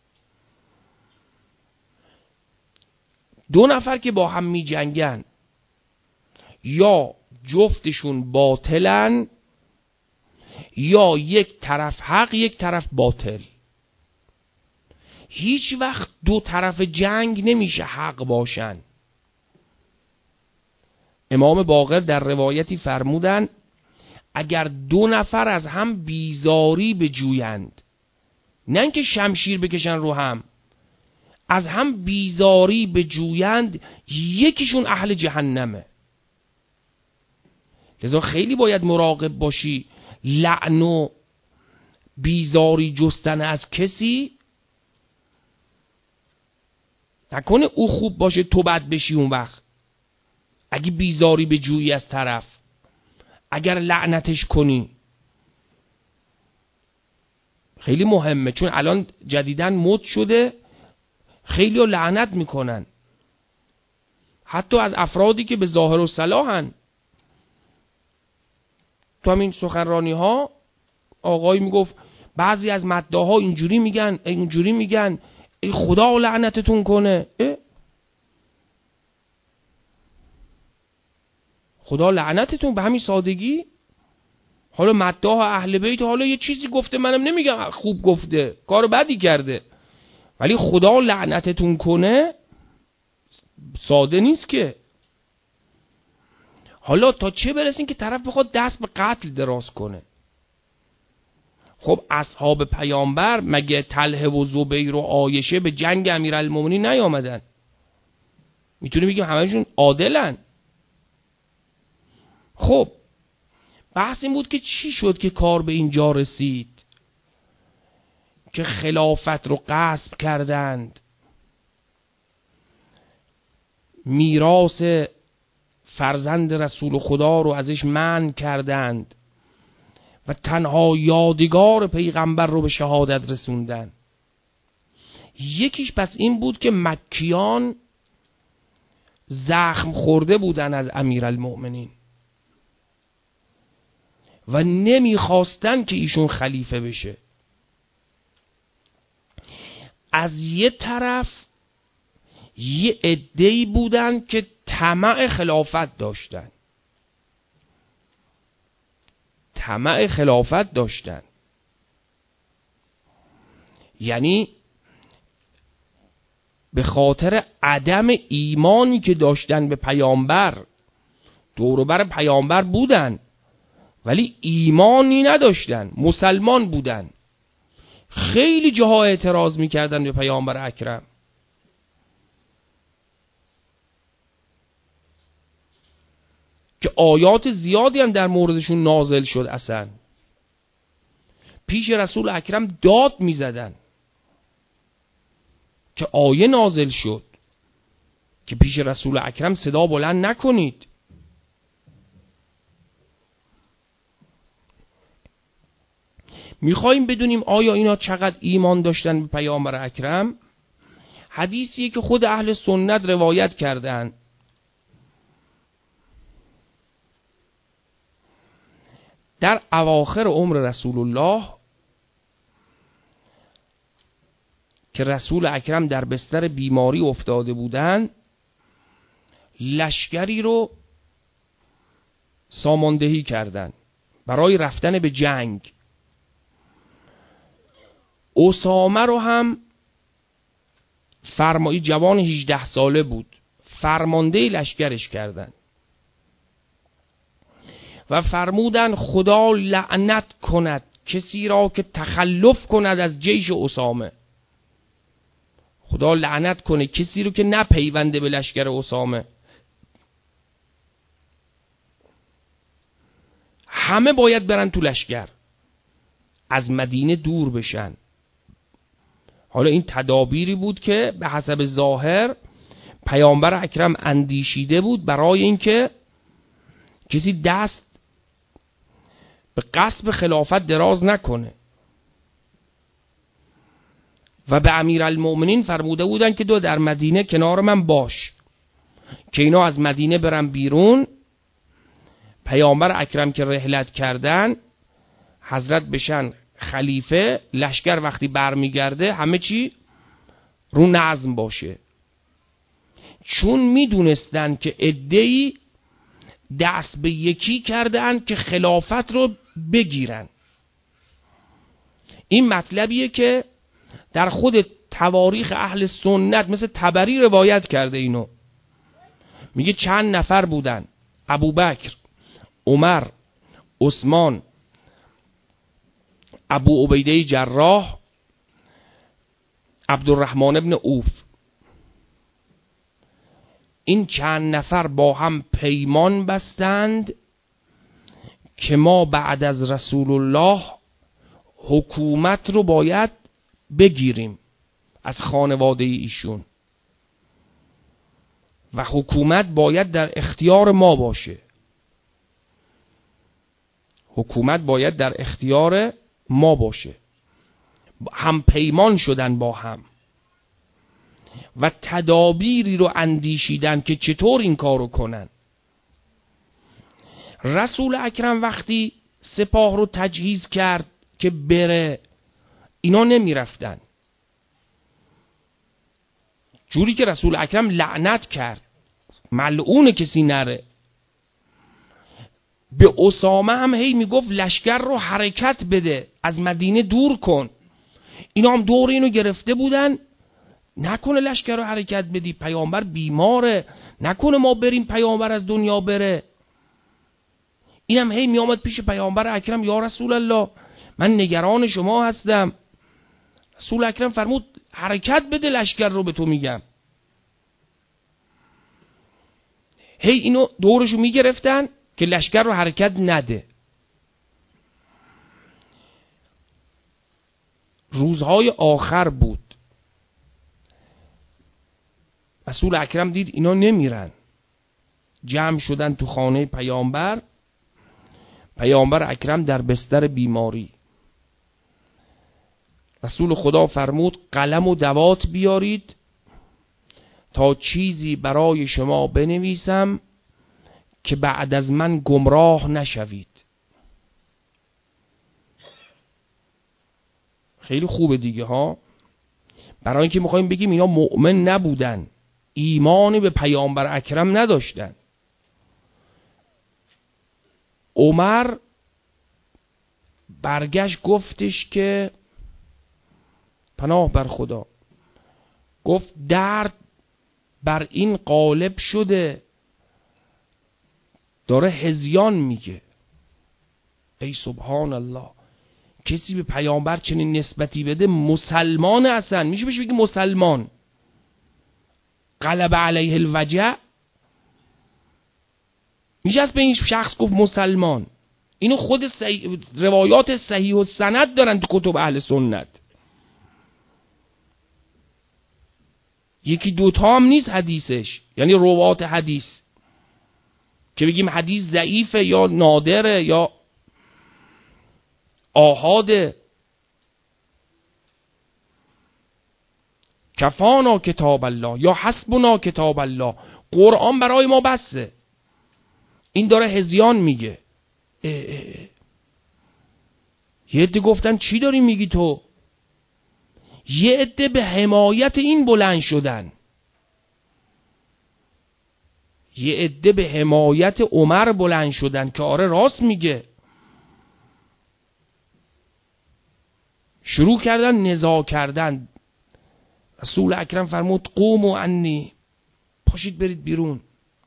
S1: دو نفر که با هم میجنگن، یا جفتشون باطلن یا یک طرف حق یک طرف باطل. هیچ وقت دو طرف جنگ نمیشه حق باشن. امام باقر در روایتی فرمودن اگر دو نفر از هم بیزاری بجویند، نه اینکه شمشیر بکشن رو هم، از هم بیزاری بجویند، یکیشون اهل جهنمه. لذا خیلی باید مراقب باشی لعن و بیزاری جستن از کسی، نکنه او خوب باشه تو بد بشی. اون وقت اگه بیزاری به جویی از طرف، اگر لعنتش کنی، خیلی مهمه. چون الان جدیداً مد شده خیلی لعنت میکنن، حتی از افرادی که به ظاهر و صلاحن. تو همین سخنرانی ها آقای میگفت بعضی از مداها اینجوری میگن اینجوری میگن ای خدا لعنتتون کنه. اه؟ خدا لعنتتون به همین سادگی؟ حالا مداح اهل بیت حالا یه چیزی گفته، منم نمیگم خوب گفته، کار بدی کرده، ولی خدا لعنتتون کنه ساده نیست که. حالا تا چه برسیم که طرف بخواد دست به قتل دراز کنه؟ خب اصحاب پیامبر مگه طلحه و زبیر و عایشه به جنگ امیرالمومنین نیامدن؟ میتونیم بگیم همه‌شون عادلن. خب بحث این بود که چی شد که کار به اینجا رسید که خلافت رو غصب کردند، میراث فرزند رسول خدا رو ازش منع کردند و تنها یادگار پیغمبر رو به شهادت رسوندن. یکیش پس این بود که مکیان زخم خورده بودن از امیرالمؤمنین و نمیخواستن که ایشون خلیفه بشه. از یه طرف یه عده‌ای بودن که طمع خلافت داشتن، طمع خلافت داشتن یعنی به خاطر عدم ایمانی که داشتن به پیامبر، دور و بر پیامبر بودن ولی ایمانی نداشتن، مسلمان بودن، خیلی جاها اعتراض میکردن به پیامبر اکرم. که آیات زیادی هم در موردشون نازل شد، اصلا پیش رسول اکرم داد میزدن که آیه نازل شد که پیش رسول اکرم صدا بلند نکنید. میخواییم بدونیم آیا اینا چقدر ایمان داشتن به پیامبر اکرم؟ حدیثیه که خود اهل سنت روایت کردن. در اواخر عمر رسول الله که رسول اکرم در بستر بیماری افتاده بودند، لشکری رو ساماندهی کردند برای رفتن به جنگ. اسامه رو هم فرمایی، جوان هجده ساله بود، فرمانده لشکرش کردند و فرمودند خدا لعنت کند کسی را که تخلف کند از جیش اسامه. خدا لعنت کنه کسی رو که نپیونده به لشکر اسامه. همه باید برن تو لشکر، از مدینه دور بشن. حالا این تدابیری بود که به حسب ظاهر پیامبر اکرم اندیشیده بود برای اینکه کسی دست به غصب خلافت دراز نکنه. و به امیرالمؤمنین فرموده بودن که دو در مدینه کنار من باش، که اینا از مدینه برن بیرون، پیامبر اکرم که رحلت کردن حضرت بشن خلیفه، لشکر وقتی برمیگرده همه چی رو نظم باشه. چون میدونستن که عده‌ای دست به یکی کردن که خلافت رو بگیرن. این مطلبیه که در خود تواریخ اهل سنت مثل طبری روایت کرده اینو. میگه چند نفر بودن: ابوبکر، عمر، عثمان، ابو عبیده جراح، عبدالرحمن ابن عوف. این چند نفر با هم پیمان بستند که ما بعد از رسول الله حکومت رو باید بگیریم از خانواده ایشون و حکومت باید در اختیار ما باشه. حکومت باید در اختیار ما باشه. هم پیمان شدن با هم و تدابیری رو اندیشیدن که چطور این کارو کنن. رسول اکرم وقتی سپاه رو تجهیز کرد که بره، اینا نمی رفتن. جوری که رسول اکرم لعنت کرد، ملعون کسی نره. به اسامه هم هی میگفت لشکر رو حرکت بده، از مدینه دور کن. اینا هم دور اینو گرفته بودن، نکنه لشکر رو حرکت بدی، پیامبر بیماره، نکنه ما بریم پیامبر از دنیا بره. اینم هی می آمد پیش پیامبر اکرم: یا رسول الله من نگران شما هستم. رسول اکرم فرمود حرکت بده لشکر رو، به تو میگم. هی اینو دورشو میگرفتن که لشکر رو حرکت نده. روزهای آخر بود، رسول اکرم دید اینا نمیرن، جمع شدن تو خانه پیامبر. پیامبر اکرم در بستر بیماری. رسول خدا فرمود قلم و دوات بیارید تا چیزی برای شما بنویسم که بعد از من گمراه نشوید. خیلی خوبه دیگه ها، برای اینکه میخوایم بگیم اینا مؤمن نبودن، ایمانی به پیامبر اکرم نداشتن. عمر برگشت گفتش که پناه بر خدا، گفت درد بر این غالب شده، داره هذیان میگه. ای سبحان الله، کسی به پیامبر چنین نسبتی بده مسلمان اصلا میشه بهش بگه مسلمان. غلب علیه الوجع، میشه از به این شخص گفت مسلمان. اینو خود صحیح، روایات صحیح و سند دارن تو کتب اهل سنت. یکی دوتا هم نیست حدیثش، یعنی روایات حدیث که بگیم حدیث ضعیفه یا نادره یا آحاده. کفانا کتاب الله یا حسبنا کتاب الله، قرآن برای ما بسه. این داره هذیان میگه. اه اه اه. یه عده گفتن چی داری میگی تو؟ یه عده به حمایت این بلند شدن، یه عده به حمایت عمر بلند شدن که آره راست میگه. شروع کردن نزاع کردن. رسول اکرم فرمود قوموا عنی، پاشید برید بیرون،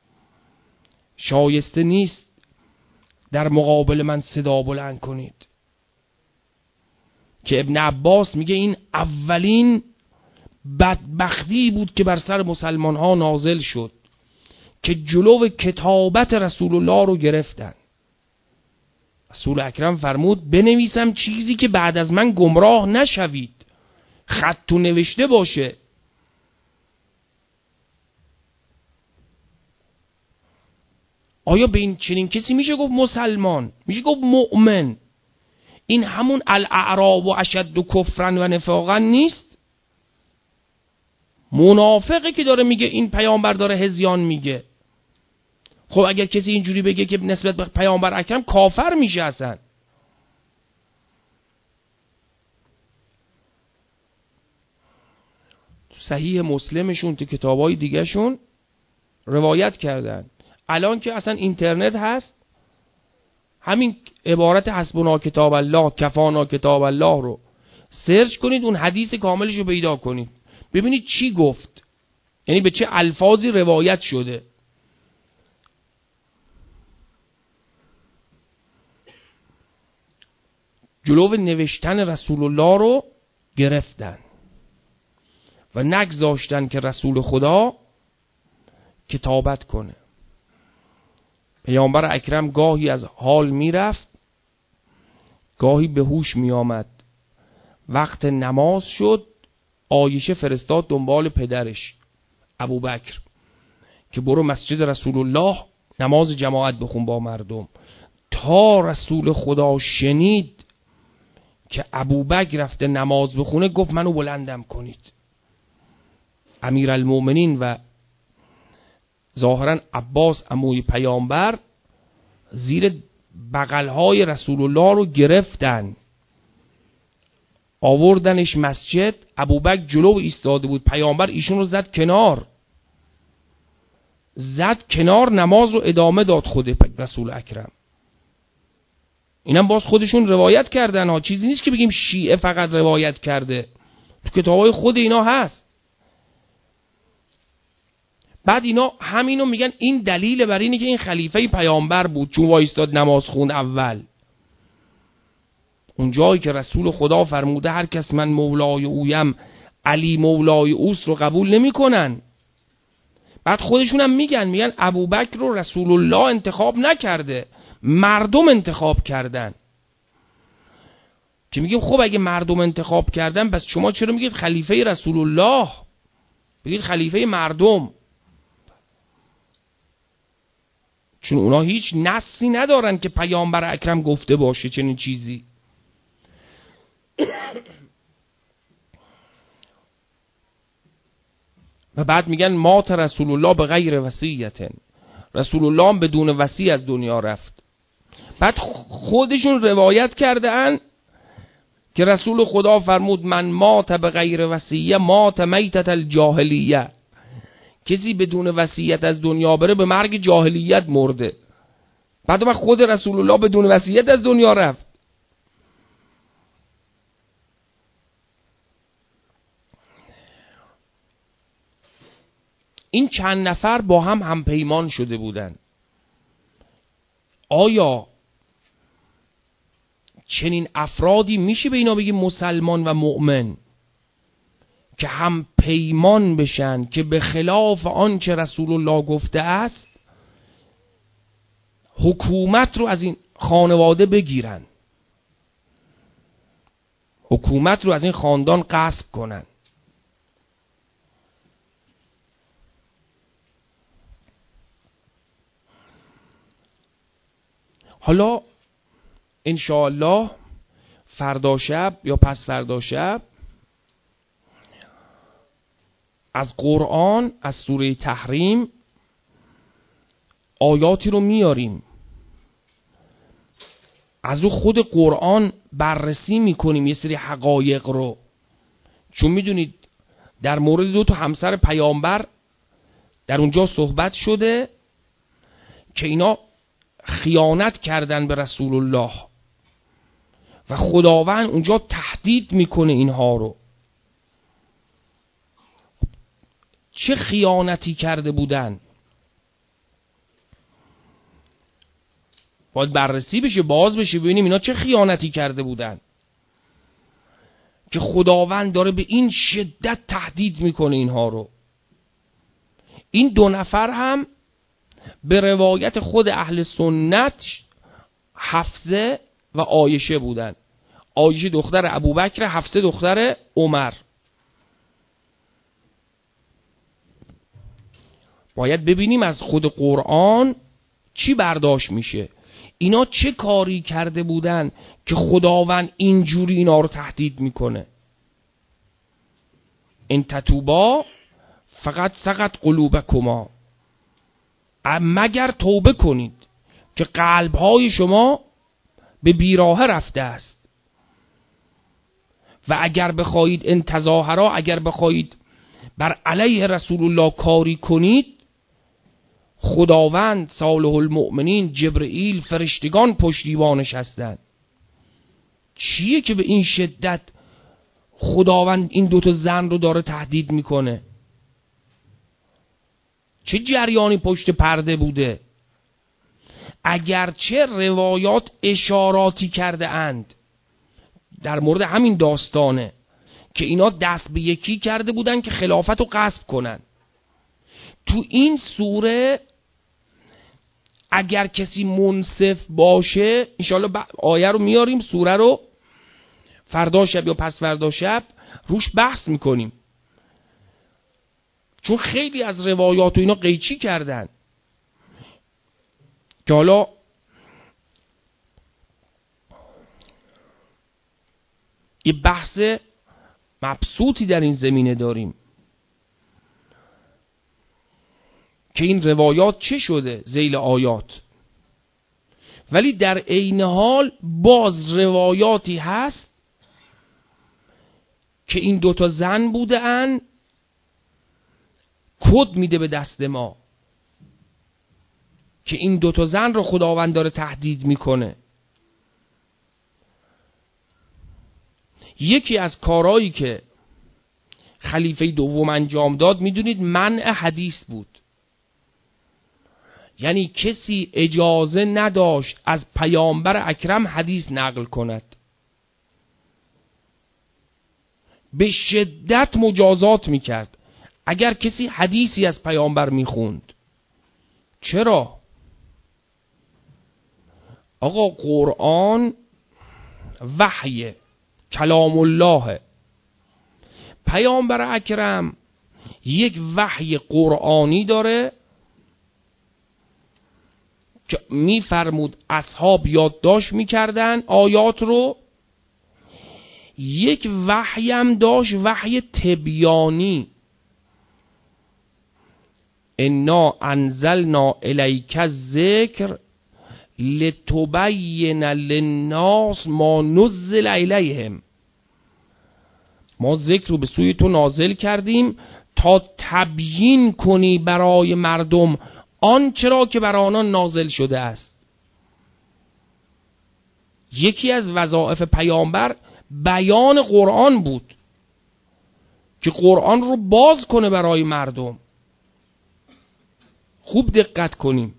S1: شایسته نیست در مقابل من صدا بلند کنید. که ابن عباس میگه این اولین بدبختی بود که بر سر مسلمان ها نازل شد که جلو کتابت رسول الله رو گرفتن. رسول اکرم فرمود بنویسم چیزی که بعد از من گمراه نشوید، خط تو نوشته باشه. آیا به این چنین کسی میشه گفت مسلمان؟ میشه گفت مؤمن؟ این همون الاعراب و اشد و کفرن و نفاقا نیست؟ منافقه که داره میگه این پیامبر داره هذیان میگه. خب اگر کسی اینجوری بگه که نسبت به پیامبر اکرم، کافر میشه اصلا. صحیح مسلمشون تو کتابای دیگه شون روایت کردن. الان که اصلا اینترنت هست، همین عبارت حسبنا کتاب الله، کفانا کتاب الله رو سرچ کنید، اون حدیث کاملش رو پیدا کنید. ببینید چی گفت، یعنی به چه الفاظی روایت شده. جلو نوشتن رسول الله رو گرفتن و نگذاشتن که رسول خدا کتابت کنه. پیامبر اکرم گاهی از حال میرفت، گاهی به هوش می آمد. وقت نماز شد، عایشه فرستاد دنبال پدرش ابوبکر که برو مسجد رسول الله نماز جماعت بخون با مردم. تا رسول خدا شنید که ابوبکر رفته نماز بخونه، گفت منو بلندم کنید. امیرالمومنین و ظاهرا عباس عموی پیامبر زیر بغلهای رسول الله رو گرفتن، آوردنش مسجد. ابوبکر جلو ایستاده بود، پیامبر ایشون رو زد کنار، زد کنار، نماز رو ادامه داد خود رسول اکرم. اینم باز خودشون روایت کردن ها، چیزی نیست که بگیم شیعه فقط روایت کرده، تو کتابای خود اینا هست. بعد اینا همینو میگن این دلیل بر اینه که این خلیفه پیامبر بود، چون وایستاد نماز خوند اول. اون جایی که رسول خدا فرموده هر کس من مولای اویم علی مولای اوست رو قبول نمی کنن. بعد خودشون هم میگن میگن ابوبکر رو رسول الله انتخاب نکرده، مردم انتخاب کردن. که میگیم خب اگه مردم انتخاب کردن، پس شما چرا میگید خلیفه رسول الله؟ بگید خلیفه مردم. چون اونا هیچ نصی ندارن که پیامبر اکرم گفته باشه چنین چیزی. و بعد میگن مات رسول الله به غیر وصیت، رسول الله هم بدون وصی از دنیا رفت. بعد خودشون روایت کردن که رسول خدا فرمود من مات به غیر وصیه مات میتت الجاهلیه، کسی بدون وصیت از دنیا بره به مرگ جاهلیت مرده. بعد ما خود رسول الله بدون وصیت از دنیا رفت. این چند نفر با هم هم پیمان شده بودن. آیا چنین افرادی میشه به اینا بگیم مسلمان و مؤمن که هم پیمان بشن که به خلاف آنچه رسول الله گفته است حکومت رو از این خانواده بگیرن، حکومت رو از این خاندان غصب کنن؟ حالا انشاءالله فردا شب یا پس فردا شب از قرآن، از سوره تحریم آیاتی رو میاریم، از او خود قرآن بررسی میکنیم یه سری حقایق رو. چون میدونید در مورد دو تا همسر پیامبر در اونجا صحبت شده که اینا خیانت کردن به رسول الله و خداوند اونجا تهدید میکنه اینها رو. چه خیانتی کرده بودن؟ باید بررسی بشه، باز بشه، ببینیم اینا چه خیانتی کرده بودن که خداوند داره به این شدت تهدید میکنه اینها رو. این دو نفر هم به روایت خود اهل سنت حفصه و عایشه بودن. عایشه دختر ابوبکر، حفصه دختر عمر. باید ببینیم از خود قرآن چی برداشت میشه. اینا چه کاری کرده بودن که خداوند اینجوری اینا رو تهدید میکنه؟ ان تتوبا فقط سقط قلوبکما، مگر توبه کنید که قلبهای شما به بیراهه رفته است. و اگر بخواهید انتظاهرا، اگر بخواهید بر علیه رسول الله کاری کنید، خداوند، صالح المؤمنین، جبرئیل، فرشتگان پشتیبانش هستند. چیه که به این شدت خداوند این دوتا زن رو داره تهدید میکنه؟ چه جریانی پشت پرده بوده؟ اگرچه روایات اشاراتی کرده اند در مورد همین داستانه که اینا دست به یکی کرده بودن که خلافت رو غصب کنن. تو این سوره اگر کسی منصف باشه، انشالله آیه رو میاریم، سوره رو فردا شب یا پس فردا شب روش بحث میکنیم، چون خیلی از روایات و اینا قیچی کردن که حالا یه بحث مبسوطی در این زمینه داریم که این روایات چه شده ذیل آیات. ولی در عین حال باز روایاتی هست که این دوتا زن بوده ان، کد میده به دست ما که این دوتا زن رو خداوند داره تهدید میکنه. یکی از کارهایی که خلیفه دوم انجام داد میدونید منع حدیث بود. یعنی کسی اجازه نداشت از پیامبر اکرم حدیث نقل کند. به شدت مجازات میکرد اگر کسی حدیثی از پیامبر میخوند. چرا؟ آقا قرآن وحی کلام الله، پیامبر اکرم یک وحی قرآنی داره که میفرمود اصحاب یادداشت میکردن آیات رو. یک وحی هم داشت، وحی تبیانی، انا انزلنا الیک الذکر لتبین للناس ما نزل الیهم. ما ذکر رو به سوی تو نازل کردیم تا تبیین کنی برای مردم آنچه را که بر آنان نازل شده است. یکی از وظایف پیامبر بیان قرآن بود که قرآن رو باز کنه برای مردم. خوب دقت کنیم.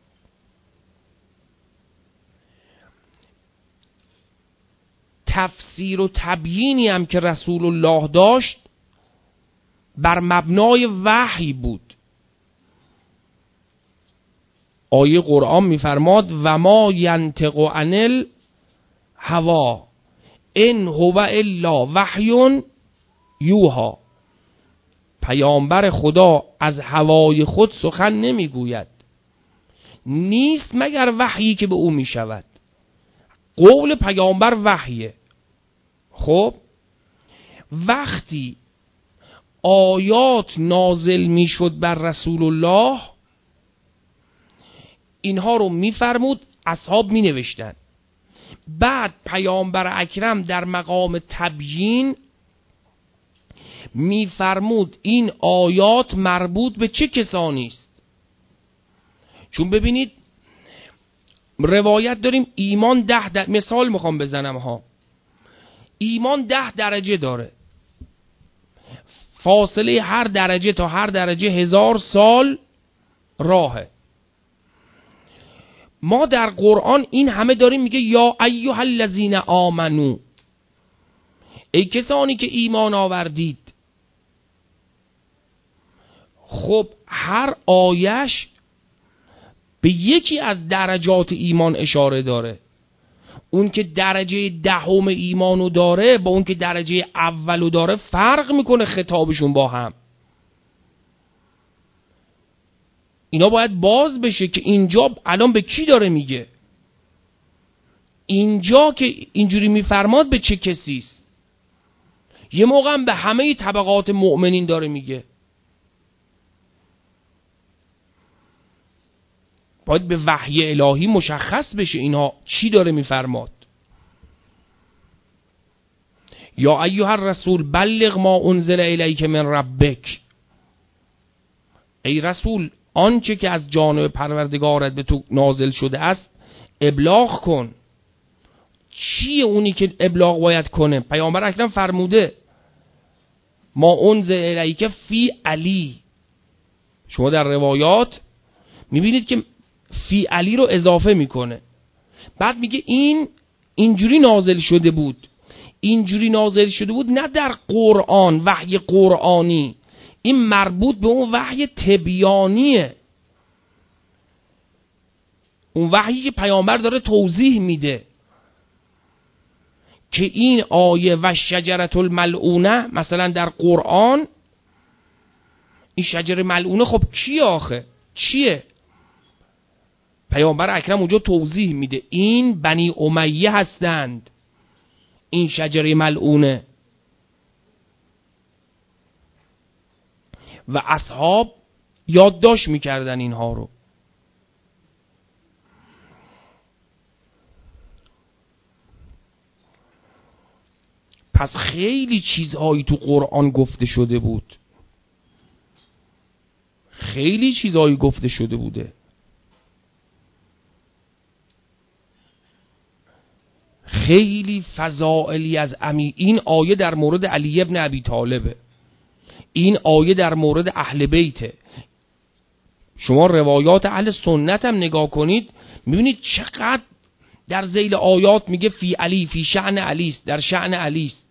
S1: تفسیر و تبیینی هم که رسول الله داشت بر مبنای وحی بود. آیه قرآن میفرماد و ما ینطق عن الهوا ان هو الا وحی یوحی. پیامبر خدا از هوای خود سخن نمیگوید، نیست مگر وحیی که به او میشود. قول پیامبر وحیه. خب وقتی آیات نازل میشد بر رسول الله، اینها رو میفرمود، اصحاب مینوشتن. بعد پیامبر اکرم در مقام تبیین میفرمود این آیات مربوط به چه کسانی است. چون ببینید روایت داریم ایمان ده در... مثال میخوام بزنم ها، ایمان ده درجه داره، فاصله هر درجه تا هر درجه هزار سال راهه. ما در قرآن این همه داریم میگه یا ایها الذین آمنو، ای کسانی که ایمان آوردید. خب هر آیش به یکی از درجات ایمان اشاره داره. اون که درجه دهم ایمانو داره با اون که درجه اولو داره فرق میکنه خطابشون با هم. اینا باید باز بشه که اینجا الان به کی داره میگه، اینجا که اینجوری میفرماد به چه کسیست. یه موقع هم به همه طبقات مؤمنین داره میگه. باید به وحی الهی مشخص بشه اینها چی داره میفرماد. یا ایها الرسول بلغ ما انزل الیک من ربک، ای رسول آنچه که از جانب پروردگارت به تو نازل شده است ابلاغ کن. چیه اونی که ابلاغ باید کنه؟ پیامبر اکرم فرموده ما انزل الیک فی علی. شما در روایات میبینید که فی علی رو اضافه میکنه، بعد میگه این اینجوری نازل شده بود. اینجوری نازل شده بود نه در قرآن، وحی قرآنی، این مربوط به اون وحی تبیانیه، اون وحیی که پیامبر داره توضیح میده که این آیه و شجرة الملعونه مثلا در قرآن، این شجره ملعونه خب کی آخه چیه؟ پیامبر اکرم اونجا توضیح میده این بنی امیه هستند، این شجره ملعونه. و اصحاب یادداشت میکردن اینها رو. پس خیلی چیزهایی تو قرآن گفته شده بود، خیلی چیزهایی گفته شده بوده. خیلی فضائلی از امی. این آیه در مورد علی ابن ابی طالبه، این آیه در مورد اهل بیته. شما روایات اهل سنت هم نگاه کنید میبینید چقدر در ذیل آیات میگه فی علی، فی شأن علی است، در شأن علی است.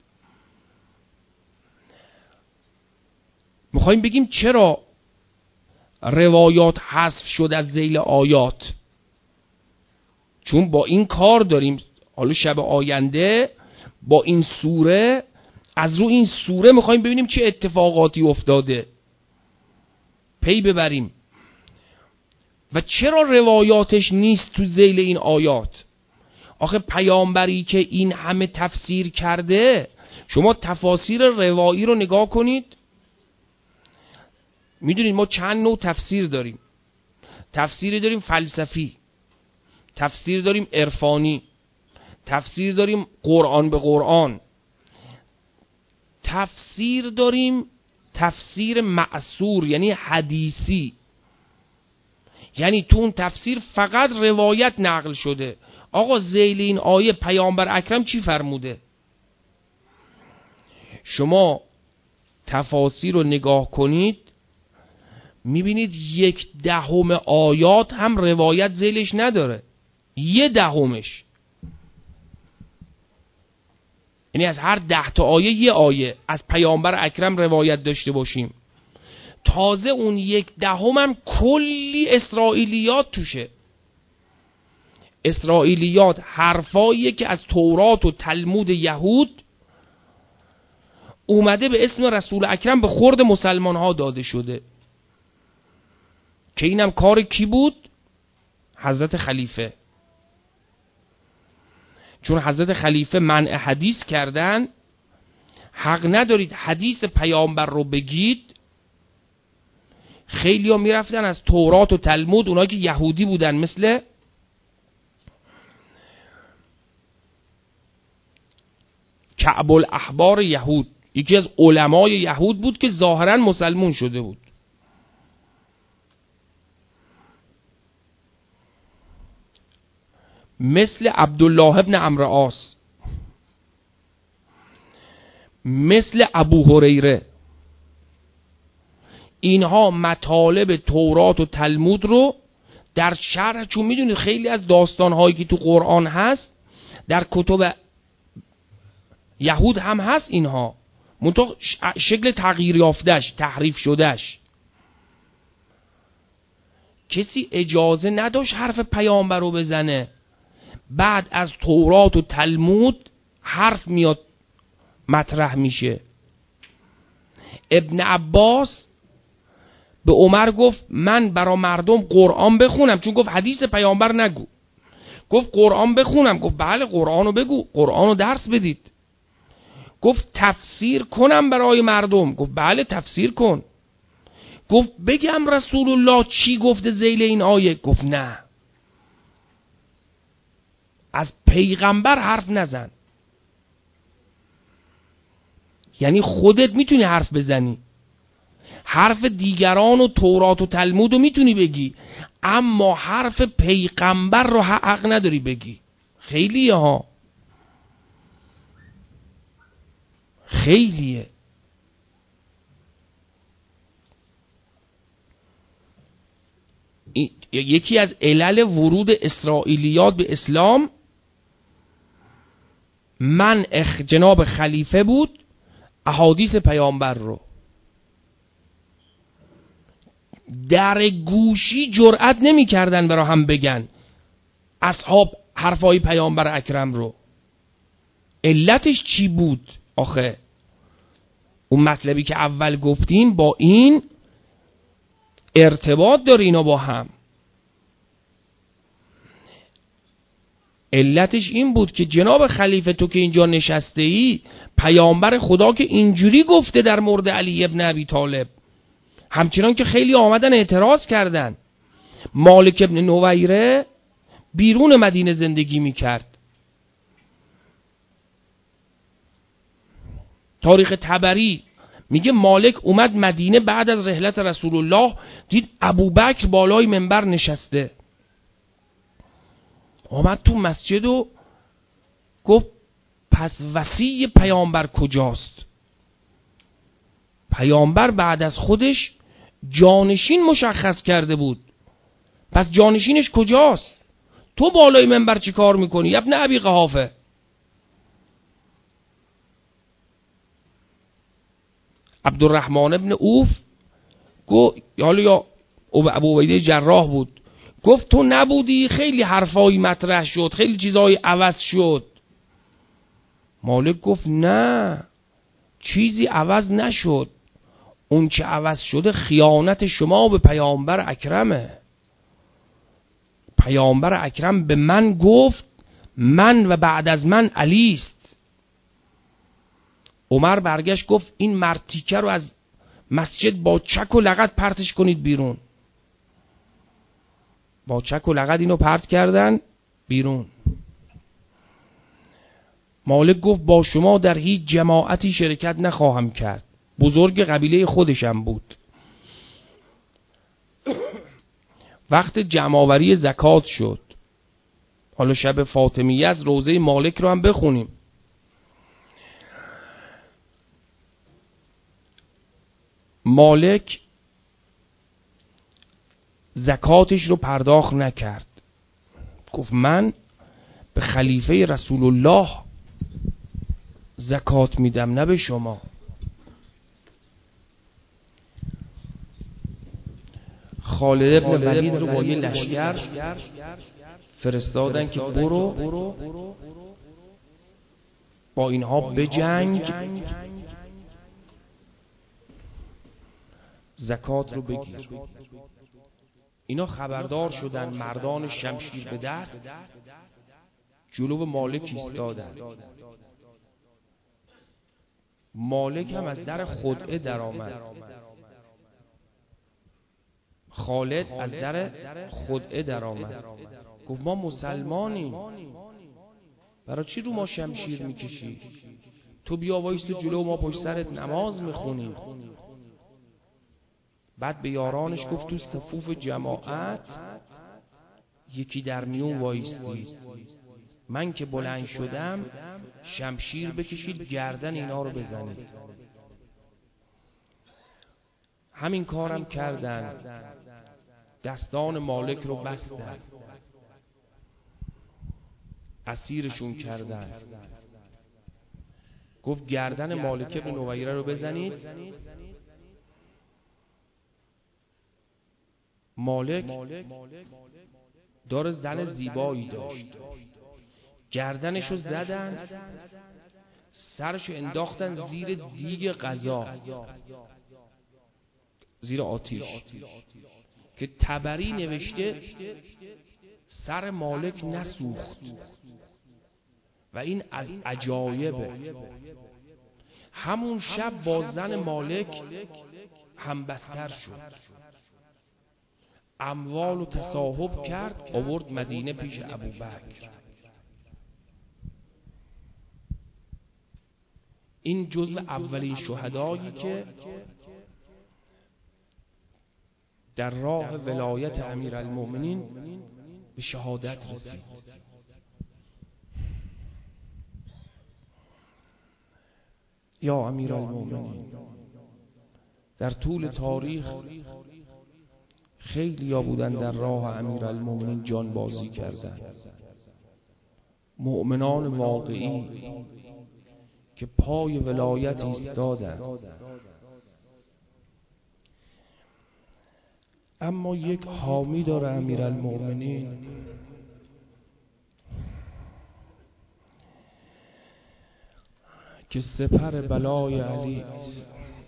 S1: میخوایم بگیم چرا روایات حذف شد از ذیل آیات؟ چون با این کار داریم حالا شب آینده با این سوره، از رو این سوره میخوایم ببینیم چه اتفاقاتی افتاده، پی ببریم. و چرا روایاتش نیست تو ذیل این آیات؟ آخه پیامبری که این همه تفسیر کرده، شما تفاسیر روایی رو نگاه کنید، میدونید ما چند نوع تفسیر داریم. تفسیری داریم فلسفی، تفسیر داریم عرفانی، تفسیر داریم قرآن به قرآن، تفسیر داریم تفسیر معصور یعنی حدیثی، یعنی تو اون تفسیر فقط روایت نقل شده. آقا ذیل این آیه پیامبر اکرم چی فرموده؟ شما تفاسیر رو نگاه کنید میبینید یک دهم آیات هم روایت ذیلش نداره، یه دهمش. یعنی از هر ده تا آیه یه آیه از پیامبر اکرم روایت داشته باشیم. تازه اون یک دهم هم کلی اسرائیلیات توشه. اسرائیلیات حرفاییه که از تورات و تلمود یهود اومده به اسم رسول اکرم به خورد مسلمان ها داده شده، که اینم کار کی بود؟ حضرت خلیفه. چون حضرت خلیفه منع حدیث کردن، حق ندارید حدیث پیامبر رو بگید. خیلی ها می رفتن از تورات و تلمود، اونایی که یهودی بودن مثل کعب الاحبار یهود، یکی از علمای یهود بود که ظاهرا مسلمون شده بود، مثل عبدالله ابن عمرو عاص، مثل ابو هریره. اینها مطالب تورات و تلمود رو در شرح، چون میدونید خیلی از داستانهایی که تو قرآن هست در کتب یهود هم هست، اینها منطقه شکل تغییر یافتش، تحریف شدهش. کسی اجازه نداشت حرف پیامبر رو بزنه. بعد از تورات و تلمود حرف میاد مطرح میشه. ابن عباس به عمر گفت من برا مردم قرآن بخونم، چون گفت حدیث پیامبر نگو. گفت قرآن بخونم؟ گفت بله قرآن رو بگو، قرآن رو درس بدید. گفت تفسیر کنم برای مردم؟ گفت بله تفسیر کن. گفت بگم رسول الله چی گفته ذیل این آیه؟ گفت نه، از پیغمبر حرف نزن. یعنی خودت میتونی حرف بزنی، حرف دیگران و تورات و تلمود رو میتونی بگی، اما حرف پیغمبر رو حق نداری بگی. خیلیه ها، خیلیه. یکی از علل ورود اسرائیلیات به اسلام من جناب خلیفه بود احادیث پیامبر رو در گوشی جرأت نمی کردن برا هم بگن اصحاب حرفای پیامبر اکرم رو. علتش چی بود آخه؟ اون مطلبی که اول گفتیم با این ارتباط داره اینا با هم. علتش این بود که جناب خلیفه تو که اینجا نشسته ای پیامبر خدا که اینجوری گفته در مورد علی ابن ابی طالب، همچنان که خیلی آمدن اعتراض کردن. مالک ابن نویره بیرون مدینه زندگی میکرد. تاریخ طبری میگه مالک اومد مدینه بعد از رحلت رسول الله، دید ابوبکر بالای منبر نشسته، اومد تو مسجد و گفت پس وصی پیامبر کجاست؟ پیامبر بعد از خودش جانشین مشخص کرده بود، پس جانشینش کجاست؟ تو بالای منبر چی کار میکنی ابن ابی قحافه؟ عبدالرحمن ابن اوف گفت حالا یا ابو عبیده جراح بود، گفت تو نبودی خیلی حرفایی مطرح شد، خیلی چیزایی عوض شد. مالک گفت نه چیزی عوض نشد، اون که عوض شده خیانت شما به پیامبر اکرمه. پیامبر اکرم به من گفت من و بعد از من علی است. عمر برگشت گفت این مرتیکه رو از مسجد با چک و لغت پرتش کنید بیرون. با چک و لغت اینو پرت کردن بیرون. مالک گفت با شما در هیچ جماعتی شرکت نخواهم کرد. بزرگ قبیله خودشم بود. وقت جمع‌آوری زکات شد، حالا شب فاطمیه از روضه مالک رو هم بخونیم. مالک زکاتش رو پرداخت نکرد، گفت من به خلیفه رسول الله زکات میدم نه به شما. خالد ابن ولید رو با یه لشکر فرستادن که برو با اینها بجنگ، زکات رو بگیر. اینا خبردار شدن، مردان شمشیر به دست جلو مالک ایستادن. مالک هم از در خدعه در آمد. خالد از در خدعه در آمد، گفت ما مسلمانیم، برای چی رو ما شمشیر میکشی؟ تو بیا وایست جلو ما پشت سرت نماز میخونی. بعد به یارانش گفت تو صفوف جماعت یکی در میون وایستی، من که بلند شدم شمشیر بکشید گردن اینا رو بزنید. همین کارم کردن، دستان مالک رو بستن، اسیرشون کردن. گفت گردن مالک ابن نویره رو بزنید. مالک داره زن زیبایی داشت، گردنشو زدن، سرشو انداختن زیر دیگ قضا، زیر آتیش، که طبری نوشته سر مالک نسوخت و این از عجایبه. همون شب با زن مالک همبستر شد، اموال و تصاحب کرد، آورد مدینه پیش ابوبکر. این جزء اولین شهدایی که در راه ولایت امیرالمؤمنین به شهادت رسید. یا امیرالمؤمنین، در طول تاریخ خیلی ها بودن در راه امیرالمومنین جان بازی کردن، مؤمنان واقعی که پای ولایت ایستادن، اما یک حامی داره امیرالمومنین که سپر بلای علی است.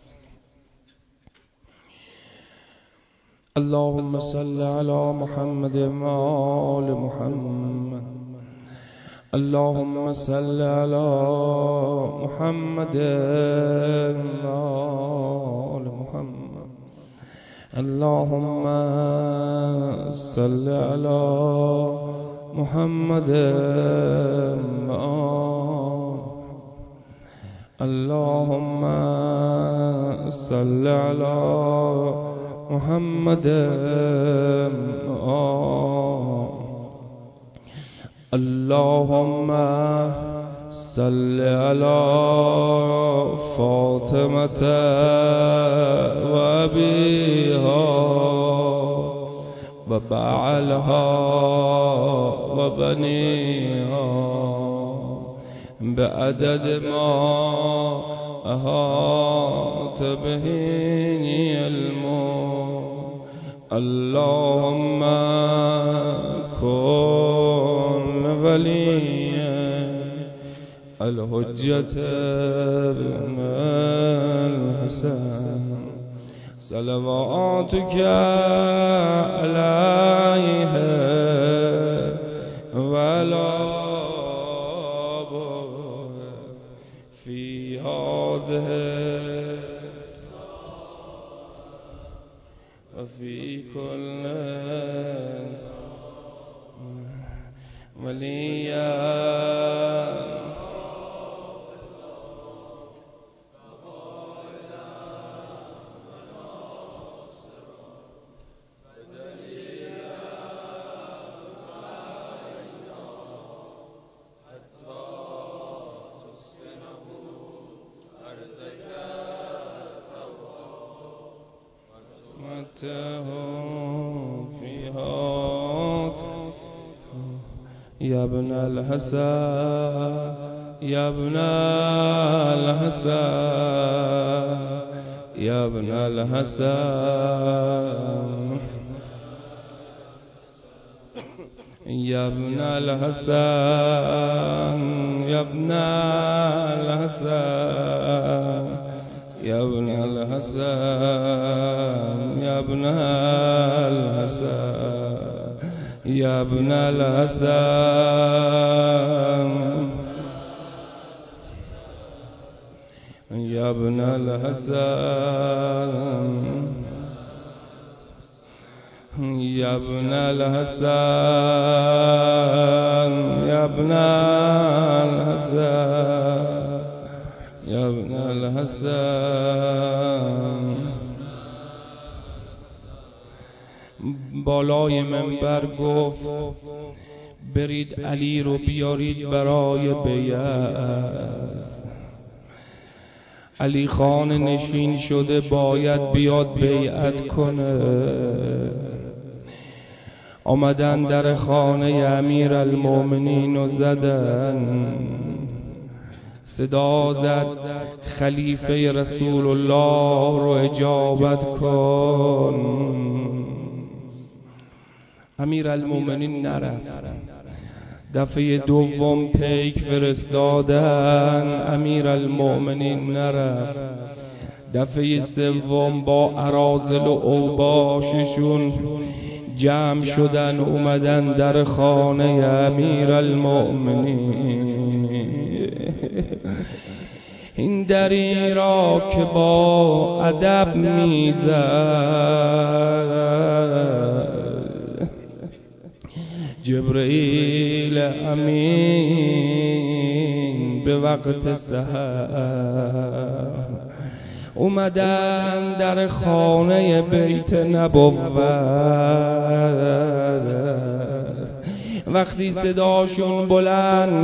S1: اللهم صل علی محمد و آل محمد. اللهم صل علی محمد و آل محمد. اللهم صل علی محمد و آل. اللهم صل علی محمد و آل. اللهم صل علی فاطمة و ابیها و بعلها و بنیها بعدد ما احاط به علمه. اللهم کن ولی الحجة ابن الحسن صلواتك علیه وعلی فی هذه و فی کل ولیا يا ابن الحسن يا ابن الحسن يا ابن الحسن يا ابن الحسن يا ابن الحسن يا ابن الحسن يا ابن الحسن يا ابن الحسن يا ابن الحسن يا ابن الحسن يا ابن الحسن يا ابن الحسن. بالای منبر گفت برید علی رو بیارید برای بیعت. علی خان نشین شده باید بیاد بیعت کنه. آمدن در خانه امیرالمومنین و زدن. صدا زد خلیفه رسول الله رو اجابت کن. امیرالمومنین نرفت. دفعه دوم پیک فرستادن، امیرالمومنین نرفت. دفعه سوم با اراذل و اوباششون جمع شدن اومدن در خانه امیرالمومنین. این دری را که با ادب میزد جبرئیل امین به وقت سحر اومدن در خانه بیت نبوت. وقتی صداشون بلند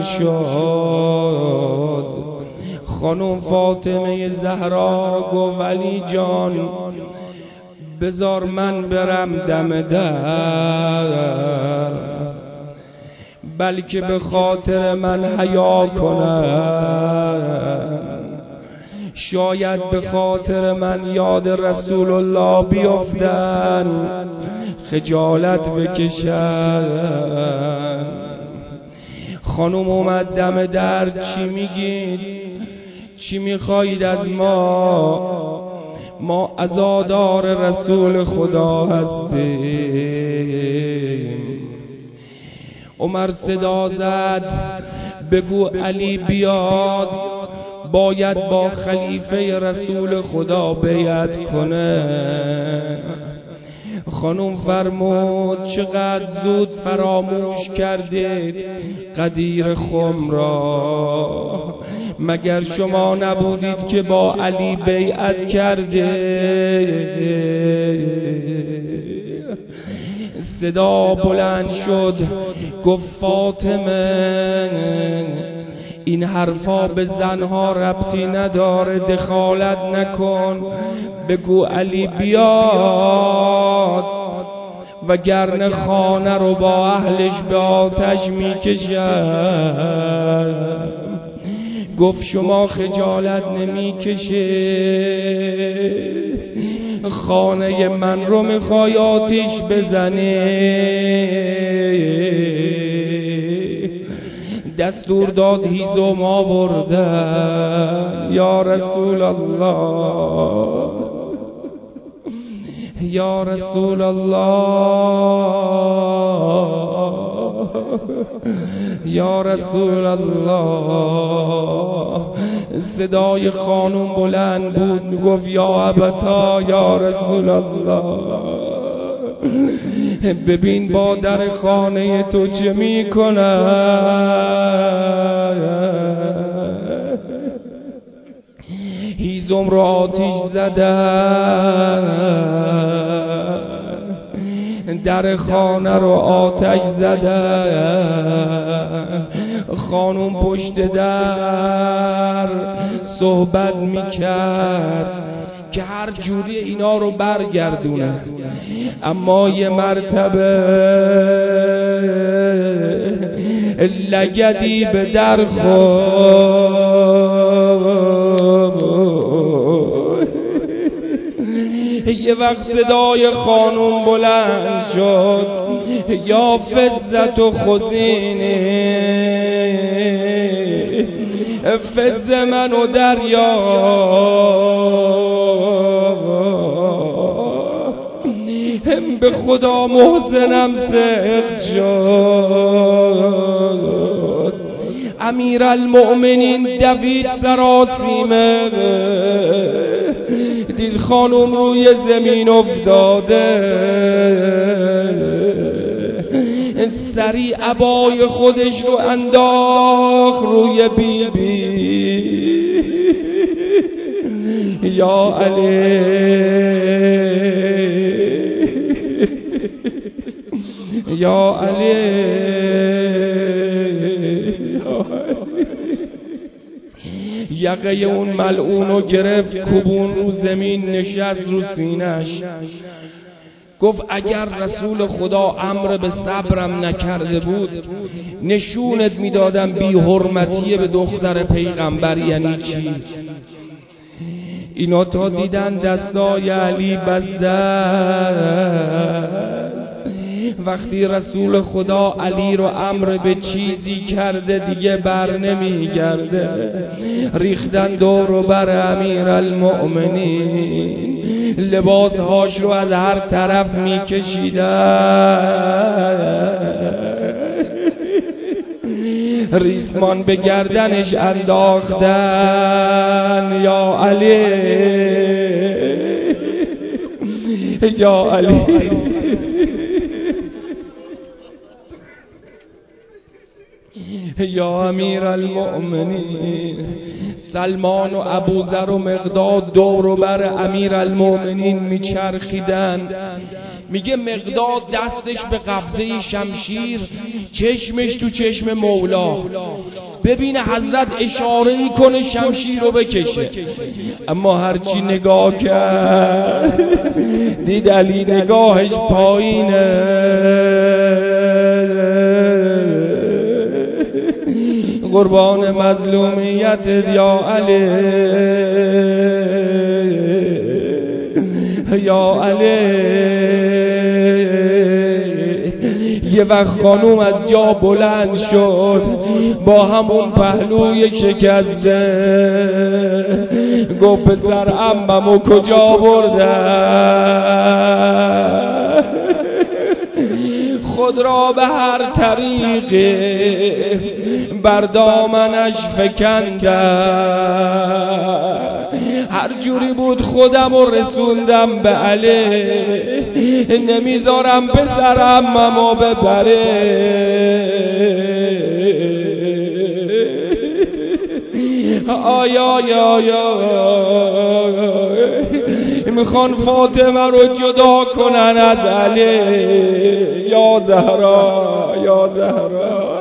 S1: شد خانم فاطمه زهرا گفت ولی جان بذار من برم دم در، بلکه به خاطر من حیا کنن، شاید به خاطر من یاد رسول الله بیفتن، خجالت بکشن. خانم اومد دم در، چی میگید؟ چی میخواید از ما؟ ما عزادار رسول خدا هستیم. عمر صدا زد بگو علی بیاد، باید با خلیفه رسول خدا بیعت کنه. خانم فرمود چقدر زود فراموش کردید قدیر خم را، مگر شما نبودید که با علی بیعت کرده؟ صدا بلند شد گفت فاطمه این حرفا به زنها ربطی نداره، دخالت نکن، بگو علی بیاد وگرنه خانه رو با اهلش به آتش میکشن. گفت شما خجالت نمیکشه؟ خانه من رو میخوای آتش بزنی؟ دستور داد هیزم آوردن. یا رسول الله، یا رسول الله، یا رسول الله. صدای خانم بلند بود میگفت یا ابتا یا رسول الله، ببین با در خانه تو چه میکنن. هیزم را آتش زدن، در خانه رو آتش زدن. خانم پشت در صحبت میکرد که هر جوری اینا رو برگردونه، اما یه مرتبه لگدی به در خورد. یه وقت صدای خانم بلند شد یا فزت و خزینه، فز من و دریا، به خدا محسنم سخت شد. امیر المؤمنین دوید سراسیمه، دید خانم روی زمین افتاده، سریع عبای خودش رو انداخت روی بی بی. یا علی، یا علی، یقه اون ملعونو گرفت کوبون رو زمین، نشست رو سینش. گفت اگر رسول خدا امر به صبرم نکرده بود نشونت میدادم بی حرمتی به دختر پیغمبر یعنی چی. اینا تا دیدن دستای علی بسته، وقتی رسول خدا علی رو امر به چیزی کرده دیگه بر نمیگرده. ریختن دور و بر امیر المؤمنین، لباسهاش رو از هر طرف میکشیدن، ریسمان به گردنش انداختن. یا علی، یا علی، یا امیر المؤمنین. سلمان و ابوذر و مقداد دور و بر امیر المؤمنین میچرخیدن. میگه مقداد دستش به قبضه شمشیر، چشمش تو چشم مولا، ببینه حضرت اشاره ای کنه شمشیر رو بکشه، اما هرچی نگاه کرد دید علی نگاهش پایینه. قربان مظلومیت یا علی یا علی. یه وقت خانوم از جا بلند شد با همون پهلوی شکسته، گفت پسر عممو کجا بردن؟ خود را به هر طریقی بر دامنش فکندم، هر جوری بود خودم رو رسوندم به علی، نمیذارم پسرم ممو ببره. آیا آیا آیا میخوان فاطمه رو جدا کنن از علی. یا زهرا یا زهرا.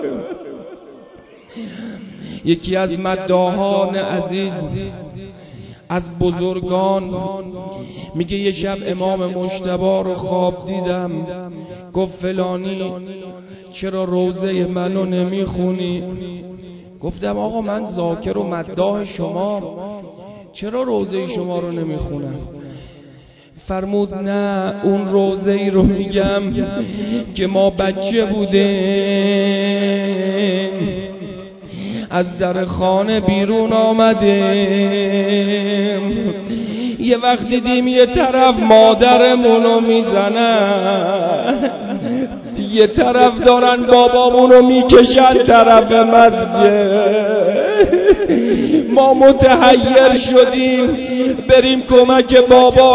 S1: یکی از مداحان عزیز از بزرگان میگه یه شب امام مجتبی رو خواب دیدم، گفت فلانی چرا روضه منو نمیخونی؟ گفتم آقا من ذاکر و مداح شما، چرا روضه شما رو نمیخونم؟ فرمود نه اون روضه ای رو میگم که ما بچه بودیم از در خانه بیرون آمدیم، یه وقت دیدیم یه طرف مادرمونو میزنن، یه طرف دارن بابامونو میکشن طرف مسجد، ما متحیر شدیم بریم کمک بابا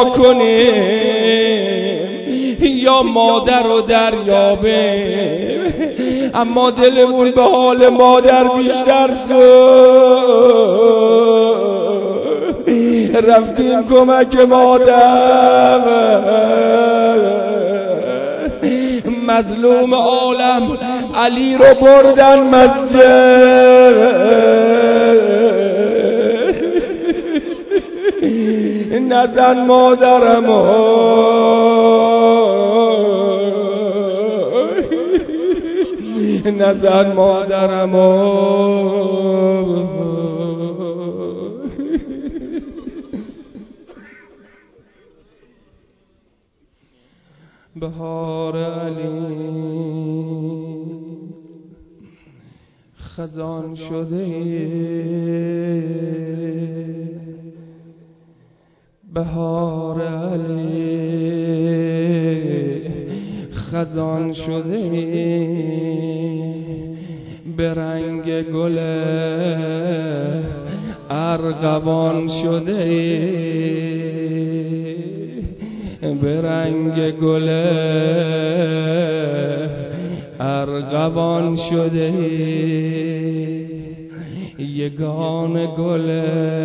S1: کنیم یا مادر رو دریابیم، اما دلمون به حال مادر بیشتر شد، رفتیم کمک مادر. مظلوم عالم علی رو بردن مسجد، نزن مادرمو نزن مادرمو. بهار علی خزان شده، بهار علی خزان شده، به رنگ گل ارغوان شده، به رنگ گل ارغوان شده، یگان گل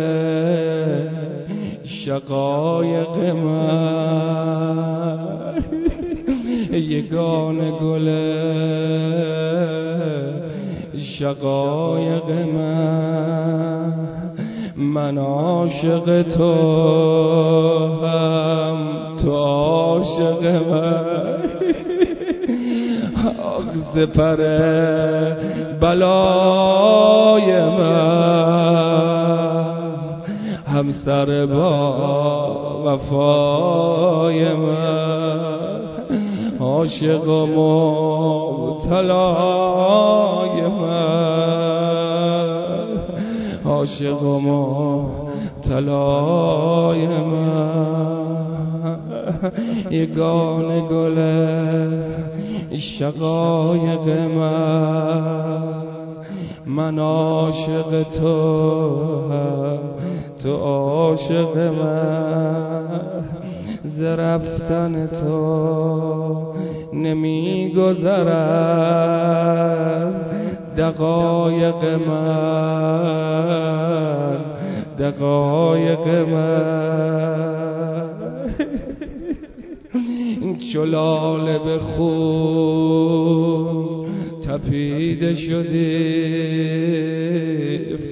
S1: شقایق من، یگان گل شقایق من، من عاشق تو هم تو عاشق من، آغز پر بلای من، همسر با وفای من، عاشق و مبتلای من، عاشق و مبتلای من، یگان گل شقایق من، من عاشق تو هم تو عاشق من، ز رفتن تو نمی گذرد دقایق من، دقایق من، چو لاله به خون تپیده شده،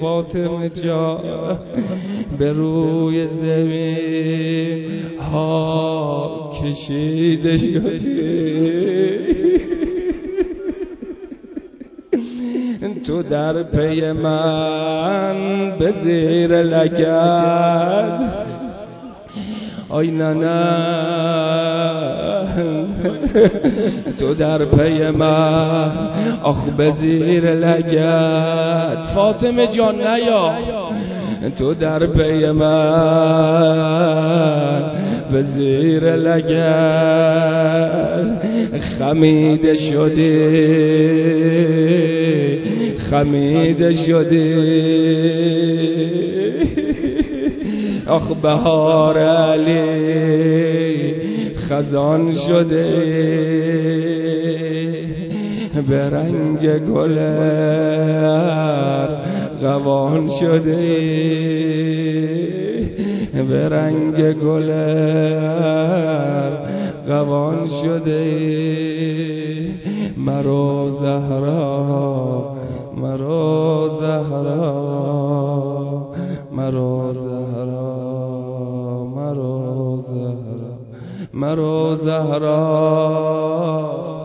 S1: فاطمه جان به روی زمین ها کشیده شده، تو در پی من به زیر لگد. آی نه نه تو در پی من آخ به زیر لگد. فاطمه جان نیا تو در پی من به زیر لگد. خمیده شدی خمیده شدی آخ بهار علی خزان شده، به رنگ گل قوان شده، به رنگ گل قوان شده. مرو زهرا مرو زهرا مرو زهرا مرو زهرا مرو زهرا